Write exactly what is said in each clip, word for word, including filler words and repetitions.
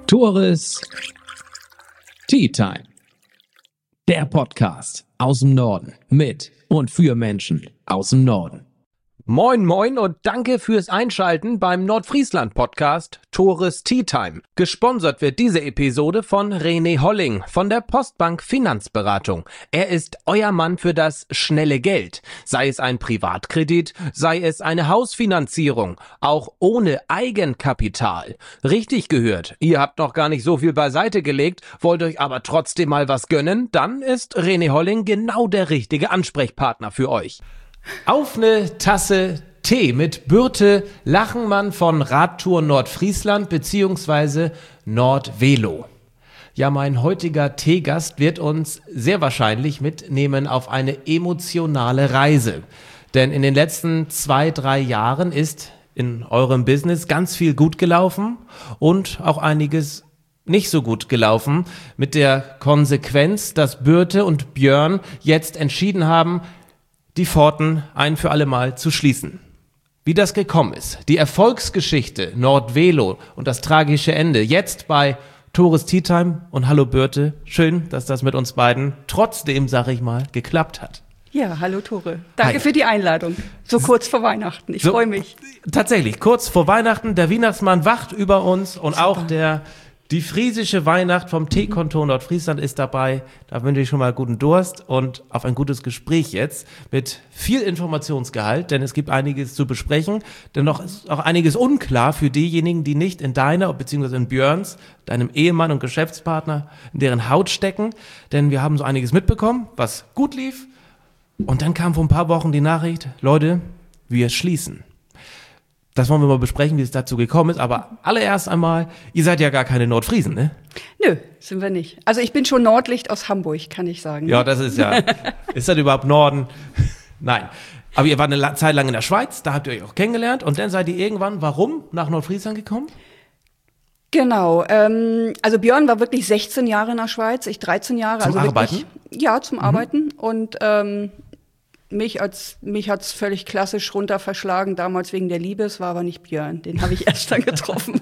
Tores Tea Time. Der Podcast aus dem Norden mit und für Menschen aus dem Norden. Moin moin und danke fürs Einschalten beim Nordfriesland-Podcast Tores Tea Time. Gesponsert wird diese Episode von René Holling von der Postbank Finanzberatung. Er ist euer Mann für das schnelle Geld. Sei es ein Privatkredit, sei es eine Hausfinanzierung, auch ohne Eigenkapital. Richtig gehört, ihr habt noch gar nicht so viel beiseite gelegt, wollt euch aber trotzdem mal was gönnen? Dann ist René Holling genau der richtige Ansprechpartner für euch. Auf eine Tasse Tee mit Birte Lachenmann von Radtour Nordfriesland bzw. Nordvelo. Ja, mein heutiger Teegast wird uns sehr wahrscheinlich mitnehmen auf eine emotionale Reise. Denn in den letzten zwei, drei Jahren ist in eurem Business ganz viel gut gelaufen und auch einiges nicht so gut gelaufen. Mit der Konsequenz, dass Birte und Björn jetzt entschieden haben, die Pforten ein für alle Mal zu schließen. Wie das gekommen ist, die Erfolgsgeschichte Nordvelo und das tragische Ende, jetzt bei Tores Tea Time. Und hallo Birte, schön, dass das mit uns beiden trotzdem, sag ich mal, geklappt hat. Ja, hallo Tore. Danke Hi. für die Einladung. So kurz vor Weihnachten. Ich So, freue mich. Tatsächlich, kurz vor Weihnachten, der Weihnachtsmann wacht über uns und Super. auch der Die friesische Weihnacht vom Teekontor Nordfriesland ist dabei. Da wünsche ich schon mal guten Durst und auf ein gutes Gespräch jetzt mit viel Informationsgehalt, denn es gibt einiges zu besprechen. Dennoch ist auch einiges unklar für diejenigen, die nicht in deiner bzw. in Björns, deinem Ehemann und Geschäftspartner, in deren Haut stecken. Denn wir haben so einiges mitbekommen, was gut lief. Und dann kam vor ein paar Wochen die Nachricht, Leute, wir schließen. Das wollen wir mal besprechen, wie es dazu gekommen ist. Aber allererst einmal, ihr seid ja gar keine Nordfriesen, ne? Nö, sind wir nicht. Also ich bin schon Nordlicht aus Hamburg, kann ich sagen. Ja, das ist ja, ist das überhaupt Norden? Nein. Aber ihr wart eine Zeit lang in der Schweiz, da habt ihr euch auch kennengelernt. Und dann seid ihr irgendwann, warum, nach Nordfriesland gekommen? Genau. Ähm, also Björn war wirklich sechzehn Jahre in der Schweiz, ich dreizehn Jahre. Zum also Arbeiten? Wirklich, ja, zum mhm. Arbeiten. Und ähm, Mich als mich hat's völlig klassisch runter verschlagen, damals wegen der Liebe, es war aber nicht Björn, den habe ich erst dann getroffen.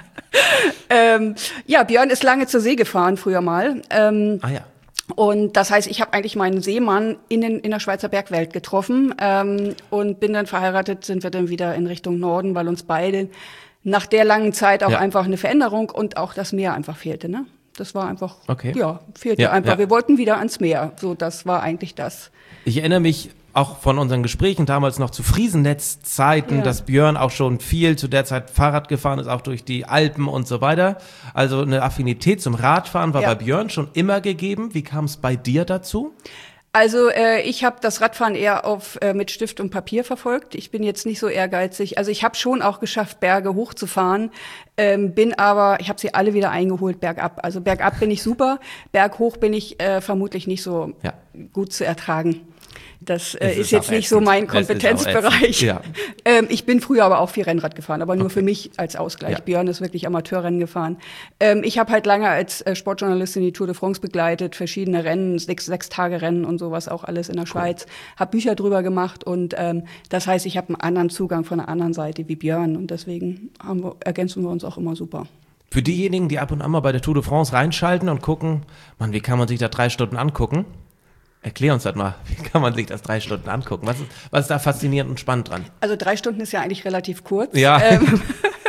ähm, ja, Björn ist lange zur See gefahren, früher mal. Ähm, Ah ja. Und das heißt, ich habe eigentlich meinen Seemann in, den, in der Schweizer Bergwelt getroffen ähm, und bin dann verheiratet, sind wir dann wieder in Richtung Norden, weil uns beide nach der langen Zeit auch Ja. einfach eine Veränderung und auch das Meer einfach fehlte, ne? Das war einfach, Okay. ja, fehlte Ja, einfach. ja. Wir wollten wieder ans Meer, so das war eigentlich das. Ich erinnere mich auch von unseren Gesprächen damals noch zu Friesennetzzeiten, Ja. dass Björn auch schon viel zu der Zeit Fahrrad gefahren ist, auch durch die Alpen und so weiter. Also eine Affinität zum Radfahren war Ja. bei Björn schon immer gegeben. Wie kam es bei dir dazu? Also äh, ich habe das Radfahren eher auf äh, mit Stift und Papier verfolgt. Ich bin jetzt nicht so ehrgeizig. Also ich habe schon auch geschafft, Berge hochzufahren, ähm, bin aber, ich habe sie alle wieder eingeholt bergab. Also bergab bin ich super, berghoch bin ich äh, vermutlich nicht so Ja. gut zu ertragen. Das äh, Es ist, ist jetzt auch nicht so ätzend. mein Es ist auch Kompetenzbereich. ätzend, ja. ähm, ich bin früher aber auch viel Rennrad gefahren, aber nur Okay. für mich als Ausgleich. Ja. Björn ist wirklich Amateurrennen gefahren. Ähm, ich habe halt lange als äh, Sportjournalistin die Tour de France begleitet, verschiedene Rennen, sechs, sechs Tage Rennen und sowas, auch alles in der Schweiz. Habe Bücher drüber gemacht und ähm, das heißt, ich habe einen anderen Zugang von der anderen Seite wie Björn und deswegen haben wir, ergänzen wir uns auch immer super. Für diejenigen, die ab und an mal bei der Tour de France reinschalten und gucken, Mann, wie kann man sich da drei Stunden angucken? Erklär uns das mal. Wie kann man sich das drei Stunden angucken? Was ist, was ist da faszinierend und spannend dran? Also drei Stunden ist ja eigentlich relativ kurz. Ja. Ähm,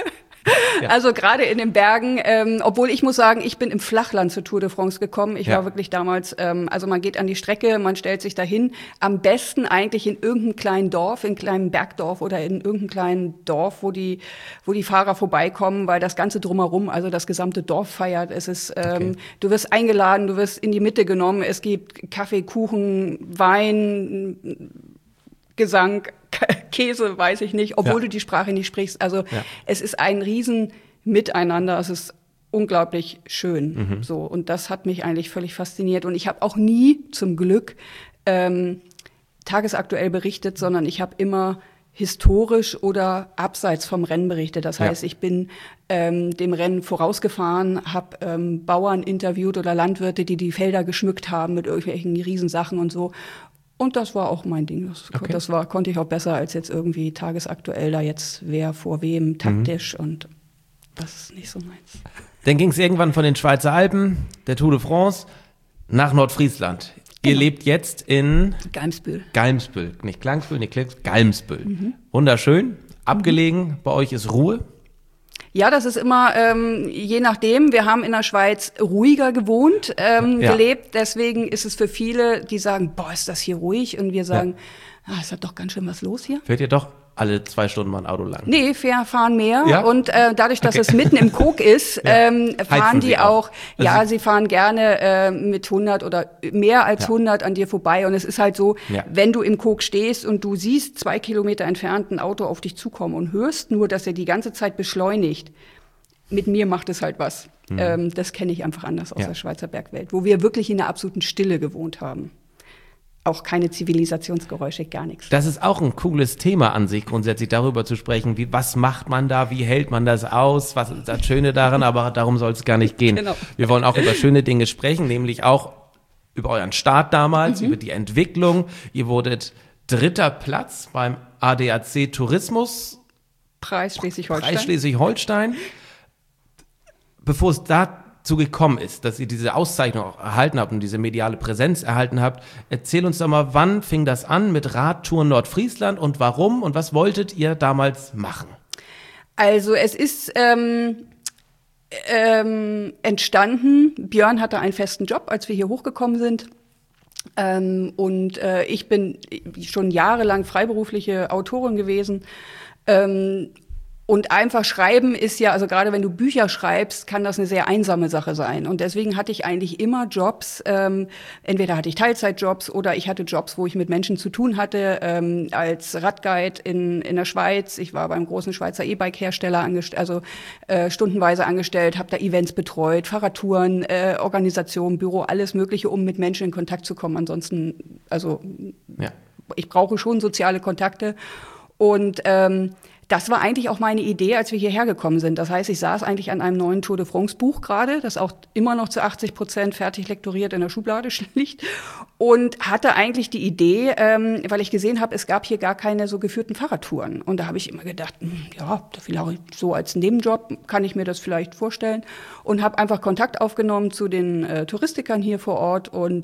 Ja. Also gerade in den Bergen, ähm, obwohl ich muss sagen, ich bin im Flachland zur Tour de France gekommen. Ich Ja. war wirklich damals, ähm, also man geht an die Strecke, man stellt sich dahin. Am besten eigentlich in irgendeinem kleinen Dorf, in einem kleinen Bergdorf oder in irgendeinem kleinen Dorf, wo die, wo die Fahrer vorbeikommen, weil das Ganze drumherum, also das gesamte Dorf feiert. Es ist, ähm, Okay. du wirst eingeladen, du wirst in die Mitte genommen. Es gibt Kaffee, Kuchen, Wein, Gesang, Käse, weiß ich nicht, obwohl Ja. du die Sprache nicht sprichst. Also Ja. es ist ein riesen Miteinander, es ist unglaublich schön. Mhm. So, und das hat mich eigentlich völlig fasziniert. Und ich habe auch nie zum Glück ähm, tagesaktuell berichtet, sondern ich habe immer historisch oder abseits vom Rennen berichtet. Das Ja. heißt, ich bin ähm, dem Rennen vorausgefahren, habe ähm, Bauern interviewt oder Landwirte, die die Felder geschmückt haben mit irgendwelchen Riesensachen und so. Und das war auch mein Ding. Das, Okay. das war, konnte ich auch besser als jetzt irgendwie tagesaktuell da jetzt wer vor wem taktisch Mhm. und das ist nicht so meins. Dann ging es irgendwann von den Schweizer Alpen, der Tour de France, nach Nordfriesland. Ihr Genau. lebt jetzt in Galmsbühl. Galmsbühl. Nicht Klangsbühl, nicht Klangsbühl, Galmsbühl. Mhm. Wunderschön, abgelegen, mhm. Bei euch ist Ruhe. Ja, das ist immer ähm, je nachdem. Wir haben in der Schweiz ruhiger gewohnt, ähm, ja. gelebt. Deswegen ist es für viele, die sagen, boah, ist das hier ruhig? Und wir sagen, ja. ah, ist da doch ganz schön was los hier. Fährt ihr doch alle zwei Stunden mal ein Auto lang? Nee, wir fahren mehr. Ja? Und äh, dadurch, dass okay. es mitten im Kog ist, ja. ähm, fahren Heizen die Sie auch, auch. ja, also sie fahren gerne äh, mit hundert oder mehr als ja. hundert an dir vorbei. Und es ist halt so, ja. wenn du im Kog stehst und du siehst zwei Kilometer entfernt ein Auto auf dich zukommen und hörst nur, dass er die ganze Zeit beschleunigt, mit mir macht es halt was. Mhm. Ähm, das kenne ich einfach anders aus ja. der Schweizer Bergwelt, wo wir wirklich in der absoluten Stille gewohnt haben. Auch keine Zivilisationsgeräusche, gar nichts. Das ist auch ein cooles Thema an sich, grundsätzlich darüber zu sprechen, wie, was macht man da, wie hält man das aus, was ist das Schöne daran, aber darum soll es gar nicht gehen. Genau. Wir wollen auch über schöne Dinge sprechen, nämlich auch über euren Start damals, mhm. über die Entwicklung. Ihr wurdet dritter Platz beim A D A C Tourismus Preis Schleswig-Holstein. Preis Schleswig-Holstein. Bevor es dazu gekommen ist, dass ihr diese Auszeichnung auch erhalten habt und diese mediale Präsenz erhalten habt, erzähl uns doch mal, wann fing das an mit Radtouren Nordfriesland und warum und was wolltet ihr damals machen? Also es ist ähm, ähm, entstanden, Björn hatte einen festen Job, als wir hier hochgekommen sind. Ähm, und äh, ich bin schon jahrelang freiberufliche Autorin gewesen. Ähm, Und einfach schreiben ist ja, also gerade wenn du Bücher schreibst, kann das eine sehr einsame Sache sein. Und deswegen hatte ich eigentlich immer Jobs, ähm, entweder hatte ich Teilzeitjobs oder ich hatte Jobs, wo ich mit Menschen zu tun hatte, ähm, als Radguide in, in der Schweiz. Ich war beim großen Schweizer E-Bike-Hersteller angest- also äh, stundenweise angestellt, habe da Events betreut, Fahrradtouren, äh, Organisation, Büro, alles Mögliche, um mit Menschen in Kontakt zu kommen. Ansonsten, also ja. ich brauche schon soziale Kontakte. Und ähm, das war eigentlich auch meine Idee, als wir hierher gekommen sind. Das heißt, ich saß eigentlich an einem neuen Tour de France Buch gerade, das auch immer noch zu achtzig Prozent fertig lektoriert in der Schublade liegt. Und hatte eigentlich die Idee, ähm, weil ich gesehen habe, es gab hier gar keine so geführten Fahrradtouren. Und da habe ich immer gedacht, ja, vielleicht so als Nebenjob kann ich mir das vielleicht vorstellen. Und habe einfach Kontakt aufgenommen zu den äh, Touristikern hier vor Ort und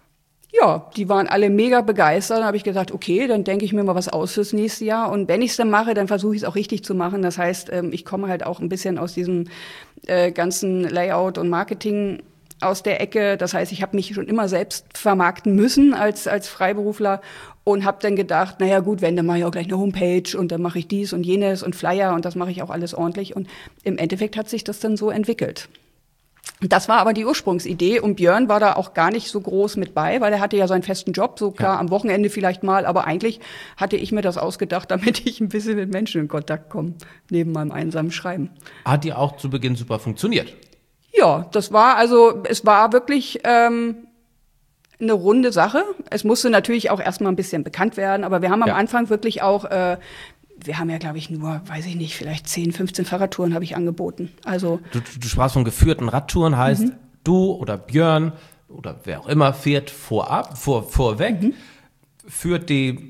ja, die waren alle mega begeistert. Dann habe ich gesagt, okay, dann denke ich mir mal was aus fürs nächste Jahr. Und wenn ich es dann mache, dann versuche ich es auch richtig zu machen. Das heißt, ich komme halt auch ein bisschen aus diesem äh, ganzen Layout und Marketing aus der Ecke. Das heißt, ich habe mich schon immer selbst vermarkten müssen als als Freiberufler und habe dann gedacht, naja gut, wenn, dann mache ich auch gleich eine Homepage und dann mache ich dies und jenes und Flyer und das mache ich auch alles ordentlich. Und im Endeffekt hat sich das dann so entwickelt. Das war aber die Ursprungsidee und Björn war da auch gar nicht so groß mit bei, weil er hatte ja seinen festen Job, so klar, ja. am Wochenende vielleicht mal, aber eigentlich hatte ich mir das ausgedacht, damit ich ein bisschen mit Menschen in Kontakt komme, neben meinem einsamen Schreiben. Hat die auch zu Beginn super funktioniert? Ja, das war also, es war wirklich ähm, eine runde Sache. Es musste natürlich auch erstmal ein bisschen bekannt werden, aber wir haben am ja. Anfang wirklich auch äh, wir haben ja, glaube ich, nur, weiß ich nicht, vielleicht zehn, fünfzehn Fahrradtouren habe ich angeboten. Also du, du sprachst von geführten Radtouren, heißt mhm. du oder Björn oder wer auch immer fährt vorab, vor, vorweg, mhm. führt die,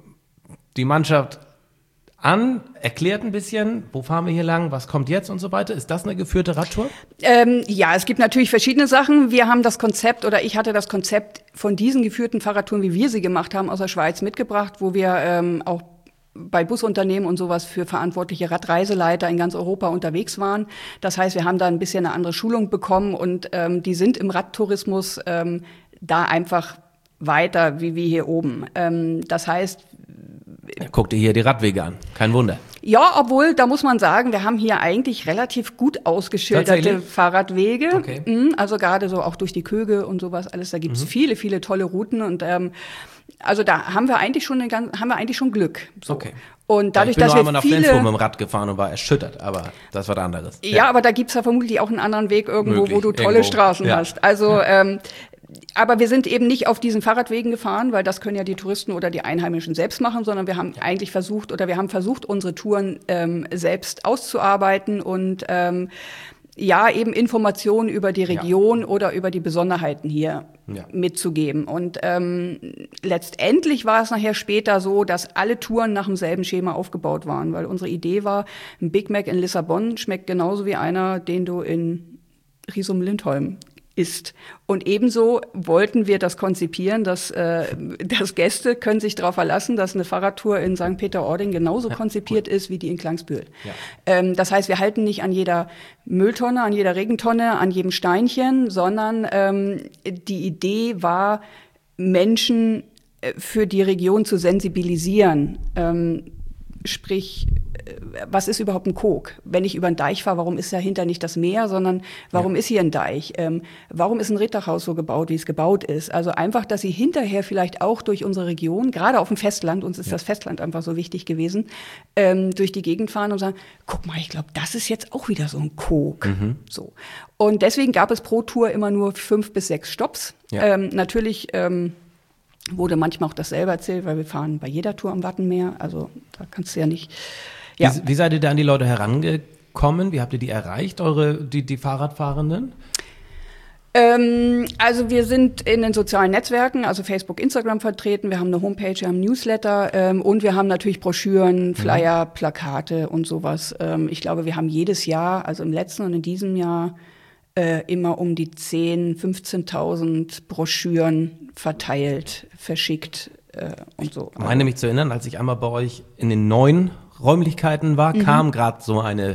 die Mannschaft an, erklärt ein bisschen, wo fahren wir hier lang, was kommt jetzt und so weiter. Ist das eine geführte Radtour? Ähm, ja, es gibt natürlich verschiedene Sachen. Wir haben das Konzept oder ich hatte das Konzept von diesen geführten Fahrradtouren, wie wir sie gemacht haben, aus der Schweiz mitgebracht, wo wir ähm, auch bei Busunternehmen und sowas für verantwortliche Radreiseleiter in ganz Europa unterwegs waren. Das heißt, wir haben da ein bisschen eine andere Schulung bekommen und ähm, die sind im Radtourismus ähm, da einfach weiter wie wir hier oben. Ähm, das heißt, ja, guck dir hier die Radwege an. Kein Wunder. Ja, obwohl, da muss man sagen, wir haben hier eigentlich relativ gut ausgeschilderte Fahrradwege. Okay. Also gerade so auch durch die Köge und sowas alles. Da gibt's mhm. viele, viele tolle Routen und ähm, also da haben wir eigentlich schon eine ganz, haben wir eigentlich schon Glück. So. Okay. Und dadurch, ich bin dass nur wir einmal nach viele Flensburg mit dem Rad gefahren und war erschüttert, aber das war da anderes. Ja, ja, aber da gibt's ja vermutlich auch einen anderen Weg irgendwo, Möglich, wo du tolle irgendwo. Straßen Ja. hast. Also ja. ähm, aber wir sind eben nicht auf diesen Fahrradwegen gefahren, weil das können ja die Touristen oder die Einheimischen selbst machen, sondern wir haben ja. eigentlich versucht oder wir haben versucht, unsere Touren ähm, selbst auszuarbeiten und ähm, ja, eben Informationen über die Region ja. oder über die Besonderheiten hier ja. mitzugeben. Und ähm, letztendlich war es nachher später so, dass alle Touren nach demselben Schema aufgebaut waren, weil unsere Idee war, ein Big Mac in Lissabon schmeckt genauso wie einer, den du in Husum-Lindholm isst. Und ebenso wollten wir das konzipieren, dass, äh, dass Gäste können sich darauf verlassen, dass eine Fahrradtour in Sankt Peter-Ording genauso ja, konzipiert cool. ist wie die in Klangsbühl. Ja. Ähm, das heißt, wir halten nicht an jeder Mülltonne, an jeder Regentonne, an jedem Steinchen, sondern ähm, die Idee war, Menschen für die Region zu sensibilisieren. Ähm, sprich, was ist überhaupt ein Kog? Wenn ich über einen Deich fahre, warum ist dahinter nicht das Meer, sondern warum ja. ist hier ein Deich? Ähm, warum ist ein Rittdachhaus so gebaut, wie es gebaut ist? Also einfach, dass sie hinterher vielleicht auch durch unsere Region, gerade auf dem Festland, uns ist ja. das Festland einfach so wichtig gewesen, ähm, durch die Gegend fahren und sagen, guck mal, ich glaube, das ist jetzt auch wieder so ein Kog. Mhm. So. Und deswegen gab es pro Tour immer nur fünf bis sechs Stopps. Ja. Ähm, natürlich ähm, wurde manchmal auch dasselbe erzählt, weil wir fahren bei jeder Tour am Wattenmeer. Also da kannst du ja nicht... Ja. Wie, wie seid ihr da an die Leute herangekommen? Wie habt ihr die erreicht, eure die, die Fahrradfahrenden? Ähm, also wir sind in den sozialen Netzwerken, also Facebook, Instagram vertreten. Wir haben eine Homepage, wir haben ein Newsletter ähm, und wir haben natürlich Broschüren, Flyer, mhm. Plakate und sowas. Ähm, ich glaube, wir haben jedes Jahr, also im letzten und in diesem Jahr, äh, immer um die zehntausend, fünfzehntausend Broschüren verteilt, verschickt äh, und so. Ich meine mich zu erinnern, als ich einmal bei euch in den neuen Räumlichkeiten war, mhm. kam gerade so eine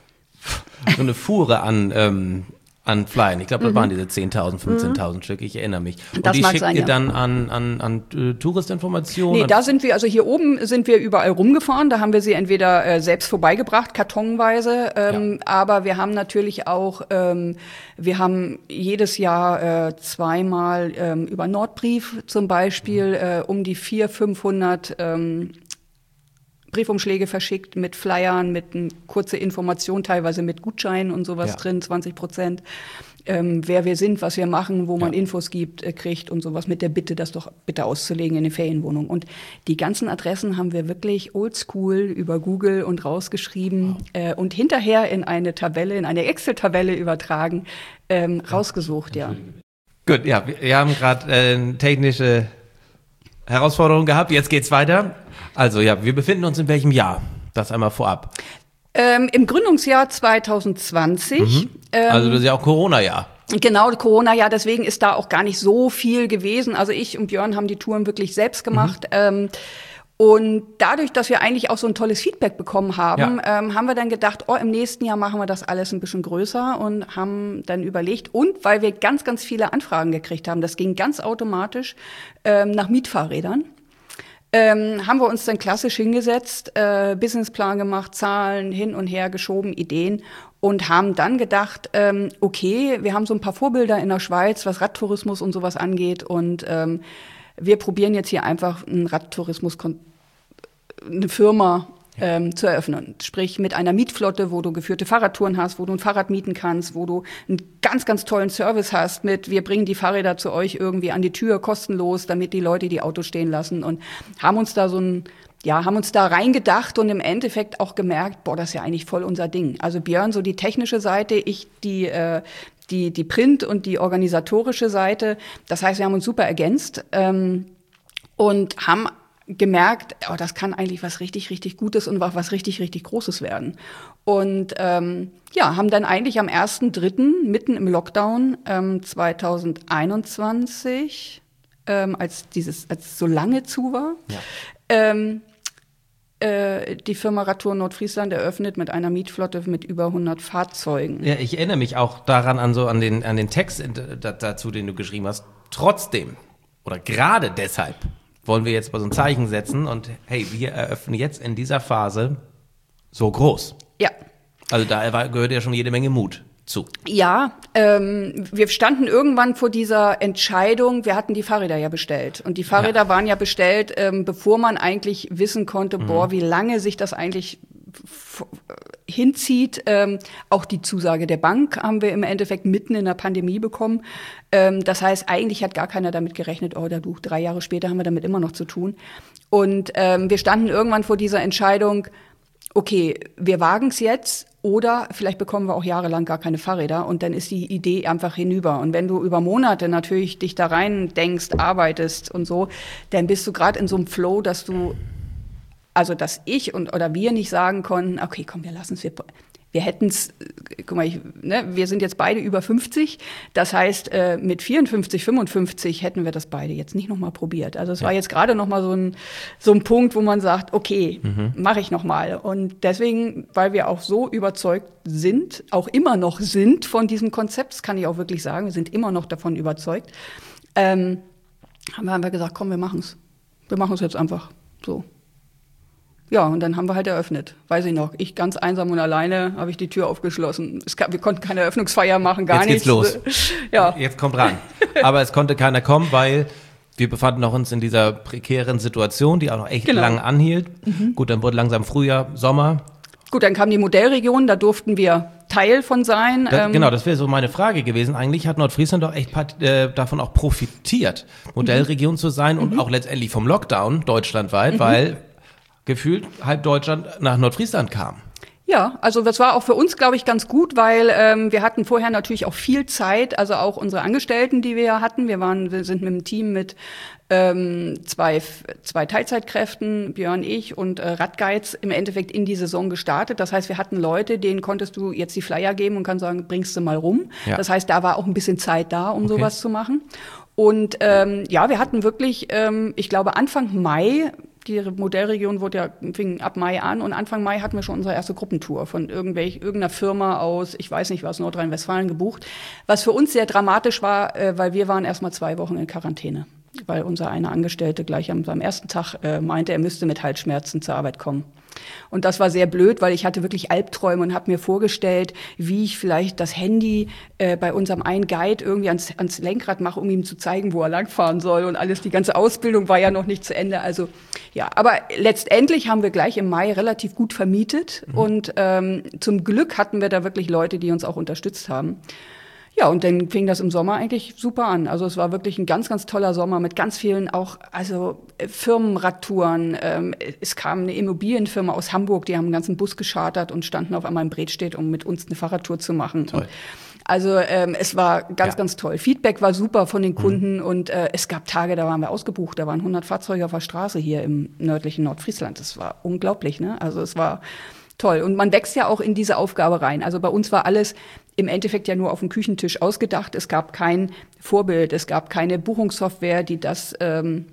so eine Fuhre an ähm, an Flyern. Ich glaube, das mhm. waren diese zehntausend, fünfzehntausend mhm. Stück, ich erinnere mich. Und das die schickt sein, ihr ja. dann an an an äh, Touristinformationen? Nee, da sind wir, also hier oben sind wir überall rumgefahren, da haben wir sie entweder äh, selbst vorbeigebracht, kartonweise, ähm, ja. aber wir haben natürlich auch, ähm, wir haben jedes Jahr äh, zweimal ähm, über Nordbrief zum Beispiel mhm. äh, um die vierhundert, fünfhundert ähm, Briefumschläge verschickt mit Flyern, mit n, kurze Information, teilweise mit Gutscheinen und sowas ja. drin, zwanzig Prozent. Ähm, wer wir sind, was wir machen, wo man ja. Infos gibt, äh, kriegt und sowas mit der Bitte, das doch bitte auszulegen in den Ferienwohnungen. Und die ganzen Adressen haben wir wirklich oldschool über Google und rausgeschrieben wow. äh, und hinterher in eine Tabelle, in eine Excel-Tabelle übertragen, ähm, ja. rausgesucht, ja. Gut, ja, wir haben gerade äh, technische Herausforderungen gehabt, jetzt geht's weiter. Also ja, wir befinden uns in welchem Jahr? Das einmal vorab. Ähm, im Gründungsjahr zwanzig zwanzig. Mhm. Also das ist ja auch Corona-Jahr. Genau, Corona-Jahr, deswegen ist da auch gar nicht so viel gewesen. Also ich und Björn haben die Touren wirklich selbst gemacht. Mhm. Ähm, und dadurch, dass wir eigentlich auch so ein tolles Feedback bekommen haben, ja. ähm, haben wir dann gedacht, oh, im nächsten Jahr machen wir das alles ein bisschen größer und haben dann überlegt. Und weil wir ganz, ganz viele Anfragen gekriegt haben, das ging ganz automatisch ähm, nach Mietfahrrädern. Ähm, haben wir uns dann klassisch hingesetzt, äh, Businessplan gemacht, Zahlen hin und her geschoben, Ideen und haben dann gedacht, ähm, okay, wir haben so ein paar Vorbilder in der Schweiz, was Radtourismus und sowas angeht und ähm, wir probieren jetzt hier einfach einen Radtourismus, eine Firma ähm, zu eröffnen. Sprich mit einer Mietflotte, wo du geführte Fahrradtouren hast, wo du ein Fahrrad mieten kannst, wo du einen ganz, ganz tollen Service hast mit, wir bringen die Fahrräder zu euch irgendwie an die Tür kostenlos, damit die Leute die Autos stehen lassen und haben uns da so ein, ja, haben uns da reingedacht und im Endeffekt auch gemerkt, boah, das ist ja eigentlich voll unser Ding. Also Björn so die technische Seite, ich die, äh, die, die Print- und die organisatorische Seite. Das heißt, wir haben uns super ergänzt ähm, und haben gemerkt, oh, das kann eigentlich was richtig, richtig Gutes und was richtig, richtig Großes werden. Und ähm, ja, haben dann eigentlich am ersten dritten mitten im Lockdown ähm, zwanzig einundzwanzig, ähm, als dieses, als es so lange zu war, ja. ähm, äh, die Firma Radtour Nordfriesland eröffnet mit einer Mietflotte mit über hundert Fahrzeugen. Ja, ich erinnere mich auch daran an so an den an den Text dazu, den du geschrieben hast. Trotzdem oder gerade deshalb wollen wir jetzt mal so ein Zeichen setzen und hey, wir eröffnen jetzt in dieser Phase so groß. Ja. Also da gehört ja schon jede Menge Mut zu. Ja, ähm, wir standen irgendwann vor dieser Entscheidung, wir hatten die Fahrräder ja bestellt. Und die Fahrräder ja. waren ja bestellt, ähm, bevor man eigentlich wissen konnte, mhm. boah, wie lange sich das eigentlich f- hinzieht. Ähm, auch die Zusage der Bank haben wir im Endeffekt mitten in der Pandemie bekommen. Ähm, das heißt, eigentlich hat gar keiner damit gerechnet, oh, da du, drei Jahre später haben wir damit immer noch zu tun. Und ähm, wir standen irgendwann vor dieser Entscheidung, okay, wir wagen es jetzt Oder vielleicht bekommen wir auch jahrelang gar keine Fahrräder und dann ist die Idee einfach hinüber. Und wenn du über Monate natürlich dich da rein denkst, arbeitest und so, dann bist du gerade in so einem Flow, dass du, also dass ich und oder wir nicht sagen konnten, okay, komm, wir lassen es, wir, wir hätten es, guck mal, ich, ne, wir sind jetzt beide über fünfzig, das heißt, äh, mit vierundfünfzig, fünfundfünfzig hätten wir das beide jetzt nicht nochmal probiert. Also es ja. war jetzt gerade nochmal so ein, so ein Punkt, wo man sagt, okay, mhm. mache ich nochmal. Und deswegen, weil wir auch so überzeugt sind, auch immer noch sind von diesem Konzept, das kann ich auch wirklich sagen, wir sind immer noch davon überzeugt, ähm, haben wir einfach gesagt, komm, wir machen es. Wir machen es jetzt einfach so. Ja, und dann haben wir halt eröffnet. Weiß ich noch, ich ganz einsam und alleine habe ich die Tür aufgeschlossen. Es gab, wir konnten keine Eröffnungsfeier machen, gar nichts. Jetzt geht's los. Ja. Jetzt kommt ran. Aber es konnte keiner kommen, weil wir befanden noch uns in dieser prekären Situation, die auch noch echt genau. lang anhielt. Mhm. Gut, dann wurde langsam Frühjahr, Sommer. Gut, dann kam die Modellregion, da durften wir Teil von sein. Das, ähm, genau, das wäre so meine Frage gewesen. Eigentlich hat Nordfriesland doch echt äh, davon auch profitiert, Modellregion mhm. zu sein und mhm. auch letztendlich vom Lockdown deutschlandweit, mhm. weil gefühlt halb Deutschland nach Nordfriesland kam. Ja, also das war auch für uns, glaube ich, ganz gut, weil ähm, wir hatten vorher natürlich auch viel Zeit, also auch unsere Angestellten, die wir hatten. Wir waren, wir sind mit einem Team mit ähm, zwei, zwei Teilzeitkräften, Björn, ich und äh, Radgeiz im Endeffekt in die Saison gestartet. Das heißt, wir hatten Leute, denen konntest du jetzt die Flyer geben und kannst sagen, bringst du mal rum. Ja. Das heißt, da war auch ein bisschen Zeit da, um okay. sowas zu machen. Und ähm, ja, wir hatten wirklich, ähm, ich glaube, Anfang Mai, die Modellregion wurde ja, fing ab Mai an und Anfang Mai hatten wir schon unsere erste Gruppentour von irgendwelch, irgendeiner Firma aus, ich weiß nicht was, Nordrhein-Westfalen gebucht. Was für uns sehr dramatisch war, äh, weil wir waren erst mal zwei Wochen in Quarantäne. Weil unser einer Angestellte gleich am, am ersten Tag äh, meinte, er müsste mit Halsschmerzen zur Arbeit kommen. Und das war sehr blöd, weil ich hatte wirklich Albträume und habe mir vorgestellt, wie ich vielleicht das Handy äh, bei unserem einen Guide irgendwie ans, ans Lenkrad mache, um ihm zu zeigen, wo er langfahren soll und alles. Die ganze Ausbildung war ja noch nicht zu Ende. Also ja, aber letztendlich haben wir gleich im Mai relativ gut vermietet mhm. und ähm, zum Glück hatten wir da wirklich Leute, die uns auch unterstützt haben. Ja, und dann fing das im Sommer eigentlich super an. Also es war wirklich ein ganz, ganz toller Sommer mit ganz vielen auch, also Firmenradtouren. Ähm, es kam eine Immobilienfirma aus Hamburg, die haben einen ganzen Bus geschartert und standen auf einmal in Bredstedt, um mit uns eine Fahrradtour zu machen. Toll. Also ähm, es war ganz, ja. ganz toll. Feedback war super von den Kunden mhm. und äh, es gab Tage, da waren wir ausgebucht. Da waren hundert Fahrzeuge auf der Straße hier im nördlichen Nordfriesland. Das war unglaublich, ne? Also es war toll. Und man wächst ja auch in diese Aufgabe rein. Also bei uns war alles im Endeffekt ja nur auf dem Küchentisch ausgedacht. Es gab kein Vorbild, es gab keine Buchungssoftware, die das ähm,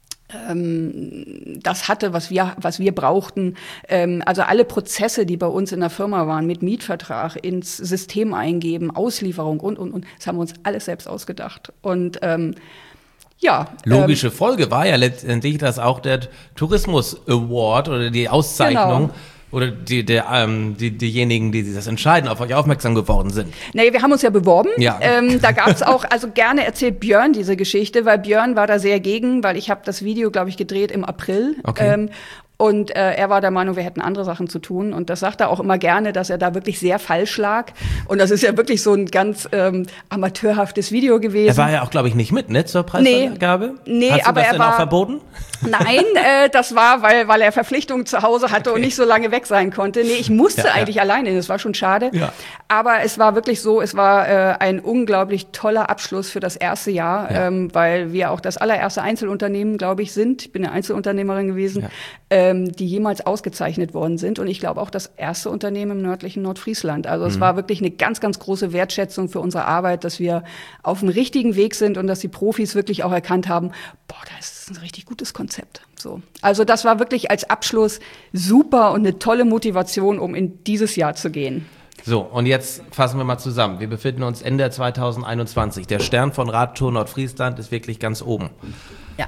ähm, das hatte, was wir was wir brauchten. Ähm, also alle Prozesse, die bei uns in der Firma waren, mit Mietvertrag, ins System eingeben, Auslieferung und, und, und, das haben wir uns alles selbst ausgedacht. Und ähm, ja. Logische ähm, Folge war ja letztendlich, dass auch der Tourismus Award oder die Auszeichnung genau. Oder die, der, ähm, die, diejenigen, die das entscheiden, auf euch aufmerksam geworden sind. Nee, wir haben uns ja beworben. Ja. Ähm, da gab's auch, also gerne erzählt Björn diese Geschichte, weil Björn war da sehr gegen, weil ich habe das Video, glaube ich, gedreht im April. Okay. Ähm, Und äh, er war der Meinung, wir hätten andere Sachen zu tun. Und das sagt er auch immer gerne, dass er da wirklich sehr falsch lag. Und das ist ja wirklich so ein ganz ähm, amateurhaftes Video gewesen. Er war ja auch, glaube ich, nicht mit, ne, zur Preisvergabe? Nee, nee, Hast du aber das er denn war auch verboten? Nein, äh, das war, weil weil er Verpflichtungen zu Hause hatte okay. und nicht so lange weg sein konnte. Nee, ich musste ja, eigentlich ja. alleine, das war schon schade. Ja. Aber es war wirklich so, es war äh, ein unglaublich toller Abschluss für das erste Jahr, ja. ähm, weil wir auch das allererste Einzelunternehmen, glaube ich, sind. Ich bin eine Einzelunternehmerin gewesen, ja. ähm, die jemals ausgezeichnet worden sind. Und ich glaube auch das erste Unternehmen im nördlichen Nordfriesland. Also es mhm. war wirklich eine ganz, ganz große Wertschätzung für unsere Arbeit, dass wir auf dem richtigen Weg sind und dass die Profis wirklich auch erkannt haben, boah, das ist ein richtig gutes Konzept. So. Also das war wirklich als Abschluss super und eine tolle Motivation, um in dieses Jahr zu gehen. So, und jetzt fassen wir mal zusammen. Wir befinden uns Ende zwanzig einundzwanzig. Der Stern von Radtour Nordfriesland ist wirklich ganz oben. Ja.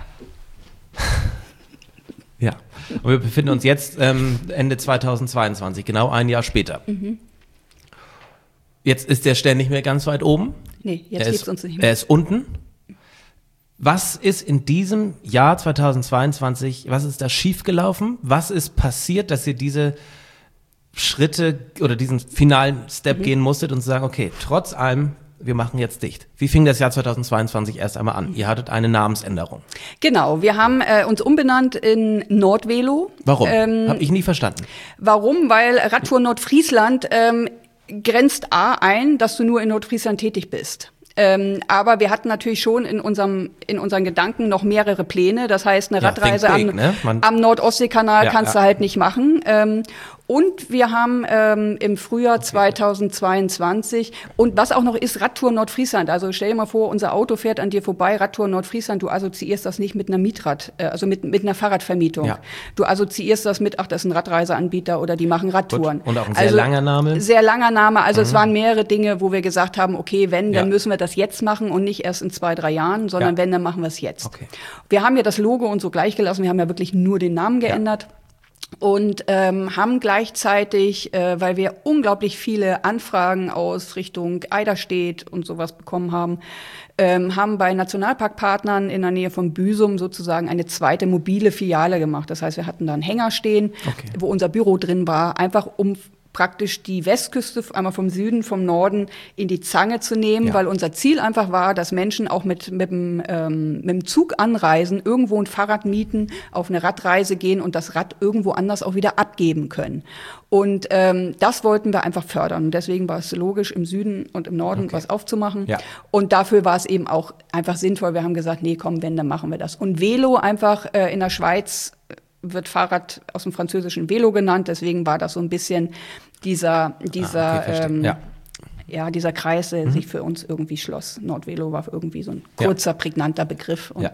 Ja. Und wir befinden uns jetzt ähm, Ende zweitausendzweiundzwanzig, genau ein Jahr später. Mhm. Jetzt ist der Stern nicht mehr ganz weit oben. Nee, jetzt gibt es uns nicht mehr. Er ist unten. Was ist in diesem Jahr zweitausendzweiundzwanzig, was ist da schiefgelaufen? Was ist passiert, dass ihr diese Schritte oder diesen finalen Step mhm. gehen musstet und zu sagen, okay, trotz allem, wir machen jetzt dicht. Wie fing das Jahr zweitausendzweiundzwanzig erst einmal an? Ihr hattet eine Namensänderung. Genau, wir haben äh, uns umbenannt in Nordvelo. Warum? Ähm, Hab ich nie verstanden. Warum? Weil Radtour Nordfriesland ähm, grenzt A ein, dass du nur in Nordfriesland tätig bist. Ähm, aber wir hatten natürlich schon in unserem in unseren Gedanken noch mehrere Pläne. Das heißt, eine Ja, Radreise think big, am, ne? Man- am Nordostseekanal Ja, kannst ja. du halt nicht machen. Ähm, und wir haben ähm, im Frühjahr zweitausendzweiundzwanzig und was auch noch ist, Radtour Nordfriesland. Also stell dir mal vor, unser Auto fährt an dir vorbei, Radtour Nordfriesland. Du assoziierst das nicht mit einer Mietrad, äh, also mit mit einer Fahrradvermietung. Ja. Du assoziierst das mit, ach, das ist ein Radreiseanbieter oder die machen Radtouren. Gut. Und auch ein sehr also, langer Name. Sehr langer Name. Also es waren mehrere Dinge, wo wir gesagt haben, okay, wenn, dann Ja. müssen wir das jetzt machen und nicht erst in zwei, drei Jahren, sondern Ja. wenn, dann machen wir es jetzt. Okay. Wir haben ja das Logo und so gleich gelassen. Wir haben ja wirklich nur den Namen geändert. Und ähm, haben gleichzeitig, äh, weil wir unglaublich viele Anfragen aus Richtung Eiderstedt und sowas bekommen haben, ähm, haben bei Nationalparkpartnern in der Nähe von Büsum sozusagen eine zweite mobile Filiale gemacht. Das heißt, wir hatten da einen Hänger stehen, Okay. wo unser Büro drin war, einfach um praktisch die Westküste einmal vom Süden, vom Norden in die Zange zu nehmen, Ja. weil unser Ziel einfach war, dass Menschen auch mit, mit, dem, ähm, mit dem Zug anreisen, irgendwo ein Fahrrad mieten, auf eine Radreise gehen und das Rad irgendwo anders auch wieder abgeben können. Und ähm, das wollten wir einfach fördern. Und deswegen war es logisch, im Süden und im Norden Okay. was aufzumachen. Ja. Und dafür war es eben auch einfach sinnvoll. Wir haben gesagt, nee, komm, wenn, dann machen wir das. Und Velo einfach äh, in der Schweiz wird Fahrrad aus dem französischen Velo genannt, deswegen war das so ein bisschen dieser dieser Ah, okay, verstehe. ähm, Ja. ja dieser Kreis, der sich für uns irgendwie schloss. Nordvelo war irgendwie so ein kurzer, prägnanter Begriff und Ja.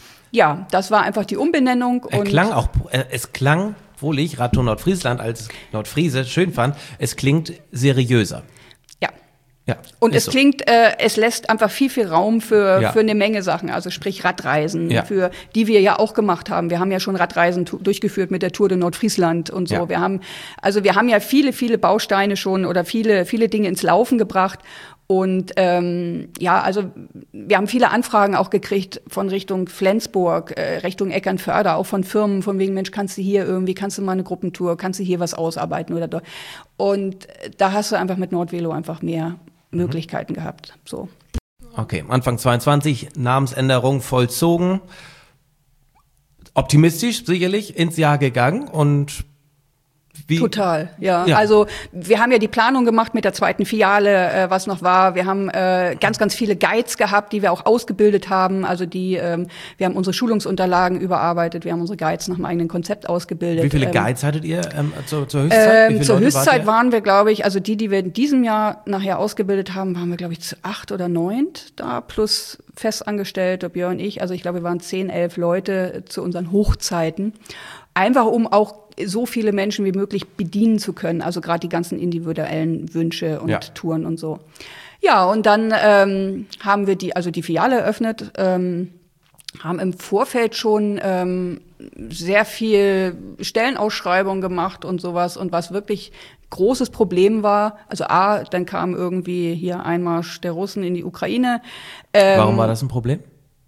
ja, das war einfach die Umbenennung. Er und klang auch, äh, es klang, obwohl ich Radtour Nordfriesland als Nordfriese schön fand, es klingt seriöser. ja. Ja. Und ist es so. klingt, äh, es lässt einfach viel, viel Raum für, Ja. für eine Menge Sachen, also sprich Radreisen, Ja. für die wir ja auch gemacht haben. Wir haben ja schon Radreisen tu- durchgeführt mit der Tour de Nordfriesland und so. Ja. Wir haben, also wir haben ja viele, viele Bausteine schon oder viele, viele Dinge ins Laufen gebracht. Und ähm, ja, also wir haben viele Anfragen auch gekriegt von Richtung Flensburg, äh, Richtung Eckernförde, auch von Firmen, von wegen, Mensch, kannst du hier irgendwie, kannst du mal eine Gruppentour, kannst du hier was ausarbeiten oder dort. Und da hast du einfach mit Nordvelo einfach mehr Möglichkeiten gehabt. So. Okay, Anfang zweiundzwanzig, Namensänderung vollzogen. Optimistisch sicherlich ins Jahr gegangen und wie? Total, ja. Ja. Also wir haben ja die Planung gemacht mit der zweiten Filiale, äh, was noch war. Wir haben äh, ganz, ganz viele Guides gehabt, die wir auch ausgebildet haben. Also die, ähm, wir haben unsere Schulungsunterlagen überarbeitet, wir haben unsere Guides nach dem eigenen Konzept ausgebildet. Wie viele Ähm, Guides hattet ihr ähm, zur, zur Höchstzeit? Wie Ähm, viele zur Leute wart Höchstzeit ihr? waren wir, glaube ich, also die, die wir in diesem Jahr nachher ausgebildet haben, waren wir, glaube ich, zu acht oder neunt da, plus Festangestellte, Björn, ich. Also ich glaube, wir waren zehn, elf Leute zu unseren Hochzeiten. Einfach um auch so viele Menschen wie möglich bedienen zu können. Also gerade die ganzen individuellen Wünsche und Ja. Touren und so. Ja, und dann ähm, haben wir die, also die Filiale eröffnet, ähm, haben im Vorfeld schon ähm, sehr viel Stellenausschreibung gemacht und sowas. Und was wirklich großes Problem war, also A, dann kam irgendwie hier Einmarsch der Russen in die Ukraine. Ähm, Warum war das ein Problem?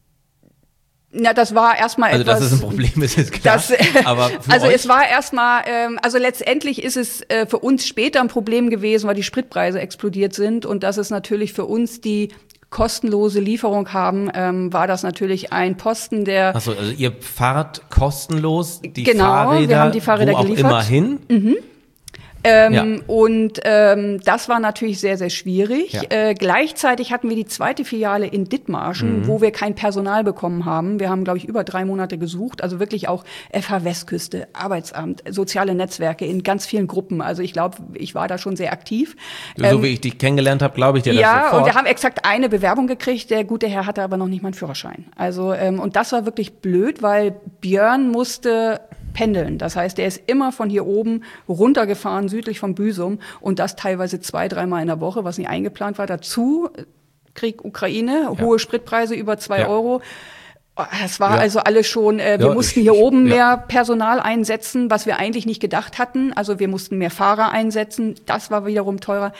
Na, das war erstmal Also, etwas. dass es ein Problem ist, ist klar. Das, aber für also euch? es war erstmal, ähm, also letztendlich ist es äh, für uns später ein Problem gewesen, weil die Spritpreise explodiert sind und das ist natürlich für uns die kostenlose Lieferung haben, ähm, war das natürlich ein Posten, der Achso, also ihr fahrt kostenlos die Genau, wir Fahrräder, haben die Fahrräder wo auch geliefert. immer hin. Ähm, Ja. Und ähm, das war natürlich sehr, sehr schwierig. Ja. Äh, gleichzeitig hatten wir die zweite Filiale in Dithmarschen, Mhm. wo wir kein Personal bekommen haben. Wir haben, glaube ich, über drei Monate gesucht. Also wirklich auch F H Westküste, Arbeitsamt, soziale Netzwerke in ganz vielen Gruppen. Also ich glaube, ich war da schon sehr aktiv. So Ähm, wie ich dich kennengelernt habe, glaube ich dir das ja, sofort. und wir haben exakt eine Bewerbung gekriegt. Der gute Herr hatte aber noch nicht mal einen Führerschein. Also ähm, und das war wirklich blöd, weil Björn musste pendeln. Das heißt, er ist immer von hier oben runtergefahren, südlich von Büsum und das teilweise zwei, dreimal in der Woche, was nicht eingeplant war. Dazu Krieg Ukraine, Ja. hohe Spritpreise über zwei Ja. Euro. Es war Ja. also alles schon, äh, wir Ja, mussten ich- hier oben ja. mehr Personal einsetzen, was wir eigentlich nicht gedacht hatten. Also wir mussten mehr Fahrer einsetzen, das war wiederum teurer.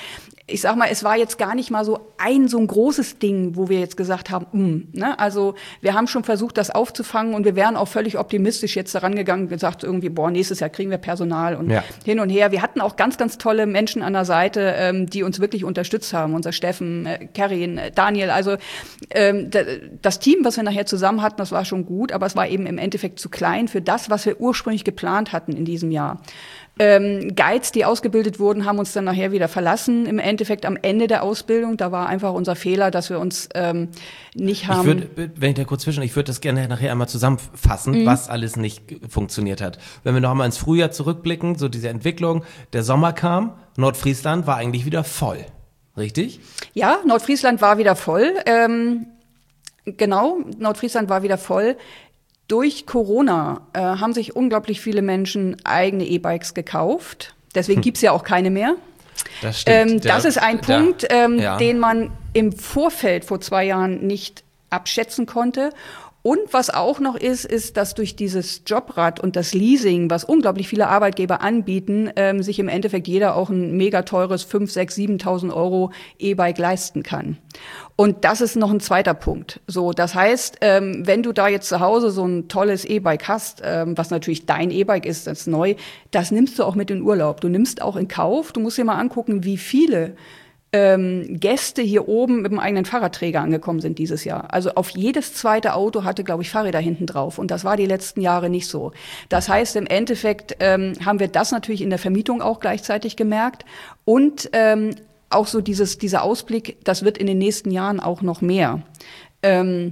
ich sag mal, es war jetzt gar nicht mal so ein so ein großes Ding, wo wir jetzt gesagt haben, mm, ne? Also wir haben schon versucht, das aufzufangen und wir wären auch völlig optimistisch jetzt daran gegangen und gesagt, irgendwie, boah, nächstes Jahr kriegen wir Personal und ja. hin und her. Wir hatten auch ganz, ganz tolle Menschen an der Seite, ähm, die uns wirklich unterstützt haben. Unser Steffen, äh, Karin, äh, Daniel. Also ähm, das Team, was wir nachher zusammen hatten, das war schon gut, aber es war eben im Endeffekt zu klein für das, was wir ursprünglich geplant hatten in diesem Jahr. Ähm, Guides, die ausgebildet wurden, haben uns dann nachher wieder verlassen. Im Endeffekt am Ende der Ausbildung, da war einfach unser Fehler, dass wir uns ähm, nicht haben. Ich würde, wenn ich da kurz zwischen, ich würde das gerne nachher einmal zusammenfassen, mhm. was alles nicht funktioniert hat. Wenn wir noch einmal ins Frühjahr zurückblicken, so diese Entwicklung, der Sommer kam, Nordfriesland war eigentlich wieder voll, richtig? Ja, Nordfriesland war wieder voll. Ähm, genau, Nordfriesland war wieder voll. Durch Corona äh, haben sich unglaublich viele Menschen eigene E-Bikes gekauft. Deswegen hm. gibt's ja auch keine mehr. Das stimmt. Ähm, das der, ist ein der, Punkt, ähm, ja. den man im Vorfeld vor zwei Jahren nicht abschätzen konnte. Und was auch noch ist, ist, dass durch dieses Jobrad und das Leasing, was unglaublich viele Arbeitgeber anbieten, ähm, sich im Endeffekt jeder auch ein mega teures fünf, sechs, siebentausend Euro E-Bike leisten kann. Und das ist noch ein zweiter Punkt. So, das heißt, ähm, wenn du da jetzt zu Hause so ein tolles E-Bike hast, ähm, was natürlich dein E-Bike ist, das ist neu, das nimmst du auch mit in Urlaub. Du nimmst auch in Kauf. Du musst dir mal angucken, wie viele Ähm, Gäste hier oben mit dem eigenen Fahrradträger angekommen sind dieses Jahr. Also auf jedes zweite Auto hatte, glaube ich, Fahrräder hinten drauf. Und das war die letzten Jahre nicht so. Das heißt, im Endeffekt ähm, haben wir das natürlich in der Vermietung auch gleichzeitig gemerkt. Und ähm, auch so dieses, dieser Ausblick, das wird in den nächsten Jahren auch noch mehr. Ähm,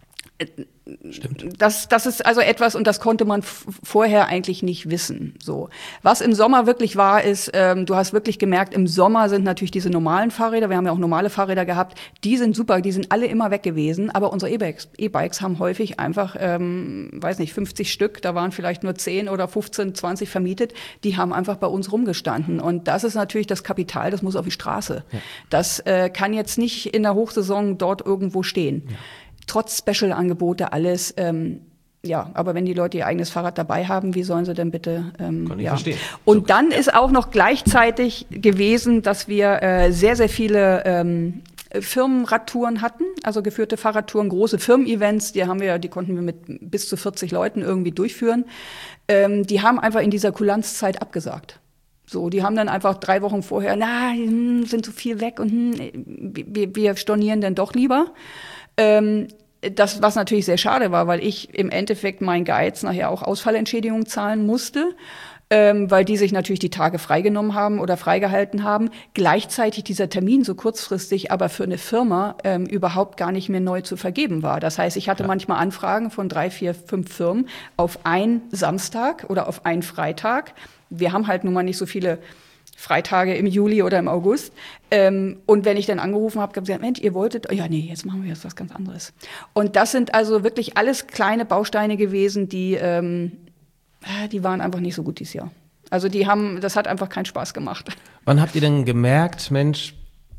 Stimmt. Das, das ist also etwas, und das konnte man f- vorher eigentlich nicht wissen. So, was im Sommer wirklich war, ist, ähm, du hast wirklich gemerkt, im Sommer sind natürlich diese normalen Fahrräder, wir haben ja auch normale Fahrräder gehabt, die sind super, die sind alle immer weg gewesen, aber unsere E-Bikes, E-Bikes haben häufig einfach, ähm, weiß nicht, fünfzig Stück, da waren vielleicht nur zehn oder fünfzehn, zwanzig vermietet, die haben einfach bei uns rumgestanden. Und das ist natürlich das Kapital, das muss auf die Straße. Ja. Das äh, kann jetzt nicht in der Hochsaison dort irgendwo stehen. Ja. Trotz Special-Angebote, alles, ähm, ja, aber wenn die Leute ihr eigenes Fahrrad dabei haben, wie sollen sie denn bitte, ähm, Kann ich ja. verstehen. Und so, dann ja. ist auch noch gleichzeitig gewesen, dass wir äh, sehr, sehr viele ähm, Firmenradtouren hatten, also geführte Fahrradtouren, große Firmen-Events, die haben wir, die konnten wir mit bis zu vierzig Leuten irgendwie durchführen. Ähm, die haben einfach in dieser Kulanzzeit abgesagt. So, die haben dann einfach drei Wochen vorher, na, hm, sind so viel weg und hm, wir, wir stornieren dann doch lieber. Ähm, das, was natürlich sehr schade war, weil ich im Endeffekt meinen Guides nachher auch Ausfallentschädigung zahlen musste, ähm, weil die sich natürlich die Tage freigenommen haben oder freigehalten haben. Gleichzeitig dieser Termin so kurzfristig aber für eine Firma ähm, überhaupt gar nicht mehr neu zu vergeben war. Das heißt, ich hatte ja. manchmal Anfragen von drei, vier, fünf Firmen auf einen Samstag oder auf einen Freitag. Wir haben halt nun mal nicht so viele Freitage im Juli oder im August. Ähm, und wenn ich dann angerufen habe, habe ich gesagt, Mensch, ihr wolltet, oh ja, nee, jetzt machen wir jetzt was ganz anderes. Und das sind also wirklich alles kleine Bausteine gewesen, die, ähm, die waren einfach nicht so gut dieses Jahr. Also die haben, das hat einfach keinen Spaß gemacht. Wann habt ihr denn gemerkt, Mensch,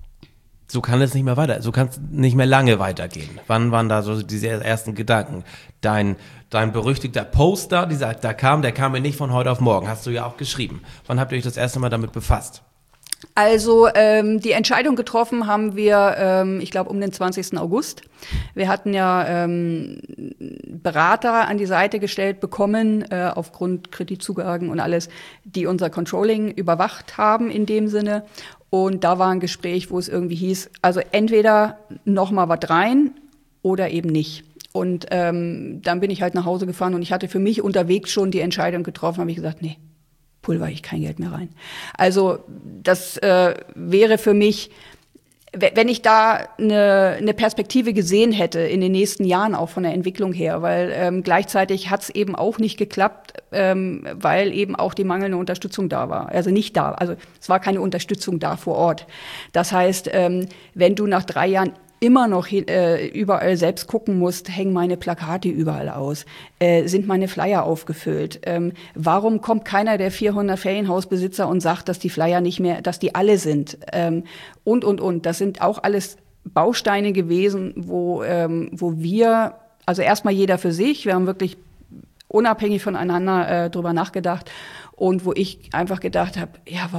so kann es nicht mehr weiter, so kann es nicht mehr lange weitergehen? Wann waren da so diese ersten Gedanken? Dein, dein berüchtigter Poster, dieser, da kam, der kam mir nicht von heute auf morgen, hast du ja auch geschrieben. Wann habt ihr euch das erste Mal damit befasst? Also ähm, die Entscheidung getroffen haben wir, ähm, ich glaube, um den zwanzigsten August. Wir hatten ja ähm, Berater an die Seite gestellt bekommen, äh, aufgrund Kreditzugaben und alles, die unser Controlling überwacht haben in dem Sinne. Und da war ein Gespräch, wo es irgendwie hieß, also entweder noch mal was rein oder eben nicht. Und ähm, dann bin ich halt nach Hause gefahren und ich hatte für mich unterwegs schon die Entscheidung getroffen, habe ich gesagt, nee, pulver ich kein Geld mehr rein. Also das äh, wäre für mich, wenn ich da eine, eine Perspektive gesehen hätte in den nächsten Jahren auch von der Entwicklung her, weil ähm, gleichzeitig hat es eben auch nicht geklappt, ähm, weil eben auch die mangelnde Unterstützung da war. Also nicht da, also es war keine Unterstützung da vor Ort. Das heißt, ähm, wenn du nach drei Jahren immer noch äh, überall selbst gucken musst, hängen meine Plakate überall aus, äh, sind meine Flyer aufgefüllt. Ähm, warum kommt keiner der vierhundert Ferienhausbesitzer und sagt, dass die Flyer nicht mehr, dass die alle sind? Ähm, und, und, und. Das sind auch alles Bausteine gewesen, wo, ähm, wo wir, also erstmal jeder für sich, wir haben wirklich unabhängig voneinander äh, drüber nachgedacht und wo ich einfach gedacht habe, ja, warum?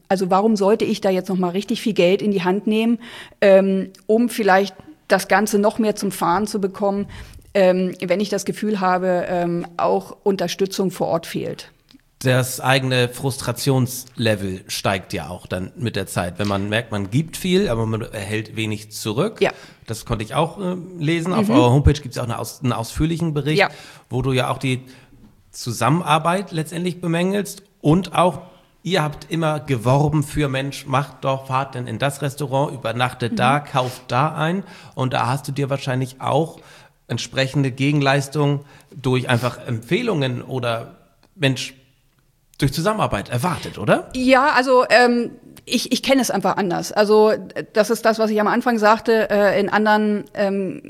Also warum sollte ich da jetzt noch mal richtig viel Geld in die Hand nehmen, ähm, um vielleicht das Ganze noch mehr zum Fahren zu bekommen, ähm, wenn ich das Gefühl habe, ähm, auch Unterstützung vor Ort fehlt. Das eigene Frustrationslevel steigt ja auch dann mit der Zeit, wenn man merkt, man gibt viel, aber man erhält wenig zurück. Ja. Das konnte ich auch äh, lesen. Mhm. Auf Mhm. eurer Homepage gibt es auch eine aus, einen ausführlichen Bericht, ja. wo du ja auch die Zusammenarbeit letztendlich bemängelst und auch ihr habt immer geworben für Mensch, macht doch, fahrt denn in das Restaurant, übernachtet mhm. da, kauft da ein. Und da hast du dir wahrscheinlich auch entsprechende Gegenleistungen durch einfach Empfehlungen oder Mensch, durch Zusammenarbeit erwartet, oder? Ja, also ähm, ich, ich kenne es einfach anders. Also das ist das, was ich am Anfang sagte. Äh, in anderen ähm,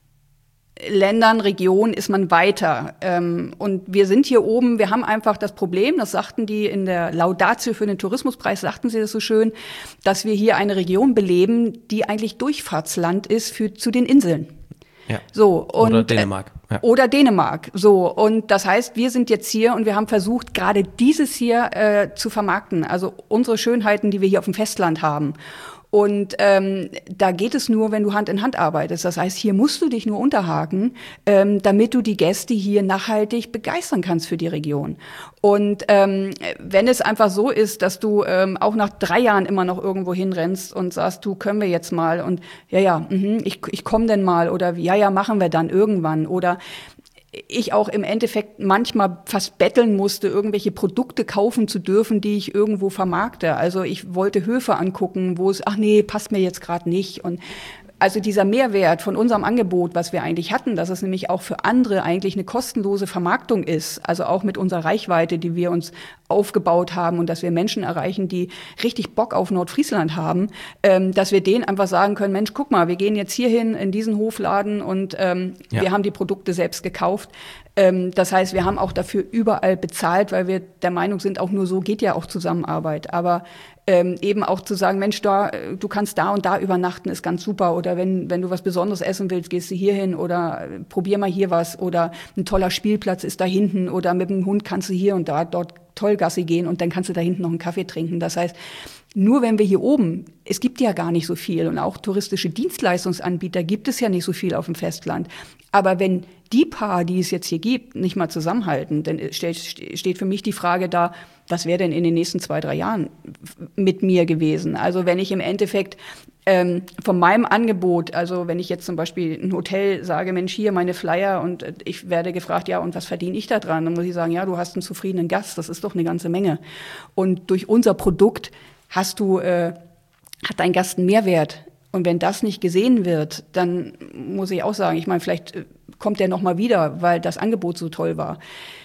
Ländern, Regionen ist man weiter. Ähm, und wir sind hier oben, wir haben einfach das Problem, das sagten die in der Laudatio für den Tourismuspreis, sagten sie das so schön, dass wir hier eine Region beleben, die eigentlich Durchfahrtsland ist für zu den Inseln. Ja. So, und, oder Dänemark. Ja. Oder Dänemark. So, und das heißt, wir sind jetzt hier und wir haben versucht, gerade dieses hier äh, zu vermarkten. Also unsere Schönheiten, die wir hier auf dem Festland haben. Und ähm, da geht es nur, wenn du Hand in Hand arbeitest. Das heißt, hier musst du dich nur unterhaken, ähm, damit du die Gäste hier nachhaltig begeistern kannst für die Region. Und ähm, wenn es einfach so ist, dass du ähm, auch nach drei Jahren immer noch irgendwo hinrennst und sagst, du, können wir jetzt mal und ja, ja, mh, ich, ich komme denn mal oder ja, ja, machen wir dann irgendwann oder ich auch im Endeffekt manchmal fast betteln musste, irgendwelche Produkte kaufen zu dürfen, die ich irgendwo vermarkte. Also ich wollte Höfe angucken, wo es, ach nee, passt mir jetzt gerade nicht. Und also dieser Mehrwert von unserem Angebot, was wir eigentlich hatten, dass es nämlich auch für andere eigentlich eine kostenlose Vermarktung ist, also auch mit unserer Reichweite, die wir uns aufgebaut haben und dass wir Menschen erreichen, die richtig Bock auf Nordfriesland haben, ähm, dass wir denen einfach sagen können, Mensch, guck mal, wir gehen jetzt hierhin in diesen Hofladen und ähm, ja. wir haben die Produkte selbst gekauft. Ähm, das heißt, wir haben auch dafür überall bezahlt, weil wir der Meinung sind, auch nur so geht ja auch Zusammenarbeit. Aber ähm, eben auch zu sagen, Mensch, da, du kannst da und da übernachten, ist ganz super. Oder wenn, wenn du was Besonderes essen willst, gehst du hier hin oder äh, probier mal hier was. Oder ein toller Spielplatz ist da hinten oder mit dem Hund kannst du hier und da dort toll Gassi gehen und dann kannst du da hinten noch einen Kaffee trinken. Das heißt, nur wenn wir hier oben, es gibt ja gar nicht so viel und auch touristische Dienstleistungsanbieter gibt es ja nicht so viel auf dem Festland. Aber wenn die paar, die es jetzt hier gibt, nicht mal zusammenhalten, dann steht, steht für mich die Frage da, was wäre denn in den nächsten zwei, drei Jahren mit mir gewesen? Also wenn ich im Endeffekt ähm, von meinem Angebot, also wenn ich jetzt zum Beispiel ein Hotel sage, Mensch, hier meine Flyer und ich werde gefragt, ja, und was verdiene ich da dran? Dann muss ich sagen, ja, du hast einen zufriedenen Gast, das ist doch eine ganze Menge. Und durch unser Produkt hast du, äh, hat dein Gast einen Mehrwert. Und wenn das nicht gesehen wird, dann muss ich auch sagen, ich meine, vielleicht kommt der noch mal wieder, weil das Angebot so toll war.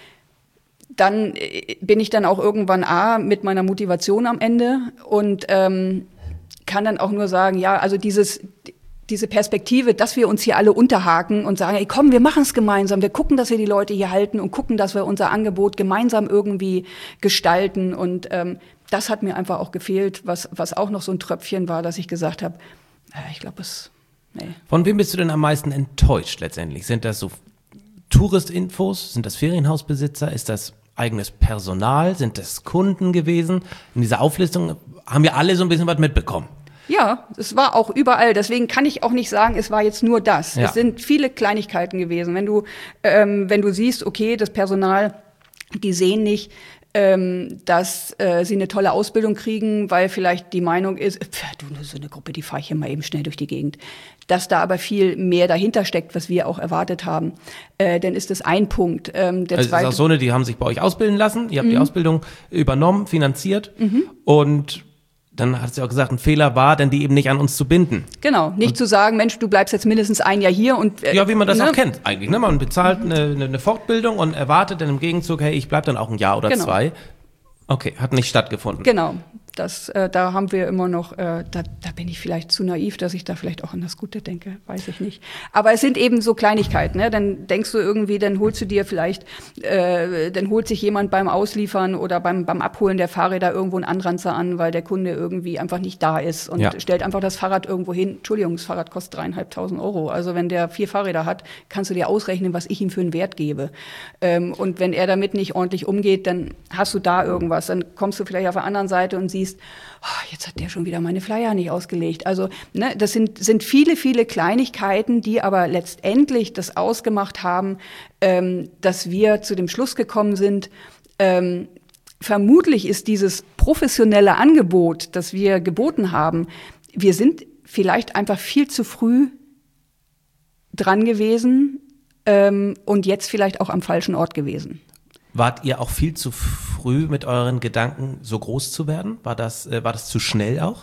Dann bin ich dann auch irgendwann A, mit meiner Motivation am Ende und ähm, kann dann auch nur sagen, ja, also dieses diese Perspektive, dass wir uns hier alle unterhaken und sagen, ey, komm, wir machen es gemeinsam, wir gucken, dass wir die Leute hier halten und gucken, dass wir unser Angebot gemeinsam irgendwie gestalten. Und ähm, das hat mir einfach auch gefehlt, was was auch noch so ein Tröpfchen war, dass ich gesagt habe, äh, ich glaube, es, nee. Von wem bist du denn am meisten enttäuscht letztendlich? Sind das so Touristinfos? Sind das Ferienhausbesitzer? Ist das eigenes Personal? Sind das Kunden gewesen? In dieser Auflistung haben wir alle so ein bisschen was mitbekommen. Ja, es war auch überall. Deswegen kann ich auch nicht sagen, es war jetzt nur das. Ja. Es sind viele Kleinigkeiten gewesen. Wenn du, ähm, wenn du siehst, okay, das Personal, die sehen nicht, ähm, dass äh, sie eine tolle Ausbildung kriegen, weil vielleicht die Meinung ist, pf, du, so eine Gruppe, die fahre ich hier mal eben schnell durch die Gegend. Dass da aber viel mehr dahinter steckt, was wir auch erwartet haben, äh, dann ist das ein Punkt. Ähm, der also zweite, es ist auch so eine, die haben sich bei euch ausbilden lassen, ihr habt mhm. die Ausbildung übernommen, finanziert mhm. und dann hat sie auch gesagt, ein Fehler war, denn die eben nicht an uns zu binden. Genau, nicht und zu sagen, Mensch, du bleibst jetzt mindestens ein Jahr hier und äh, ja, wie man das ne? auch kennt eigentlich. Ne? Man bezahlt mhm. eine, eine Fortbildung und erwartet dann im Gegenzug, hey, ich bleib dann auch ein Jahr oder genau. zwei. Okay, hat nicht stattgefunden. Genau. Das, äh, da haben wir immer noch, äh, da, da bin ich vielleicht zu naiv, dass ich da vielleicht auch an das Gute denke, weiß ich nicht. Aber es sind eben so Kleinigkeiten, ne? Dann denkst du irgendwie, dann holst du dir vielleicht, äh, dann holt sich jemand beim Ausliefern oder beim, beim Abholen der Fahrräder irgendwo einen Anranzer an, weil der Kunde irgendwie einfach nicht da ist und ja. stellt einfach das Fahrrad irgendwo hin. Entschuldigung, das Fahrrad kostet dreieinhalbtausend Euro. Also wenn der vier Fahrräder hat, kannst du dir ausrechnen, was ich ihm für einen Wert gebe. Ähm, und wenn er damit nicht ordentlich umgeht, dann hast du da irgendwas. Dann kommst du vielleicht auf der anderen Seite und siehst, siehst, oh, jetzt hat der schon wieder meine Flyer nicht ausgelegt. Also ne, das sind, sind viele, viele Kleinigkeiten, die aber letztendlich das ausgemacht haben, ähm, dass wir zu dem Schluss gekommen sind, ähm, vermutlich ist dieses professionelle Angebot, das wir geboten haben, wir sind vielleicht einfach viel zu früh dran gewesen ähm, und jetzt vielleicht auch am falschen Ort gewesen. Wart ihr auch viel zu früh mit euren Gedanken, so groß zu werden? War das, äh, war das zu schnell auch?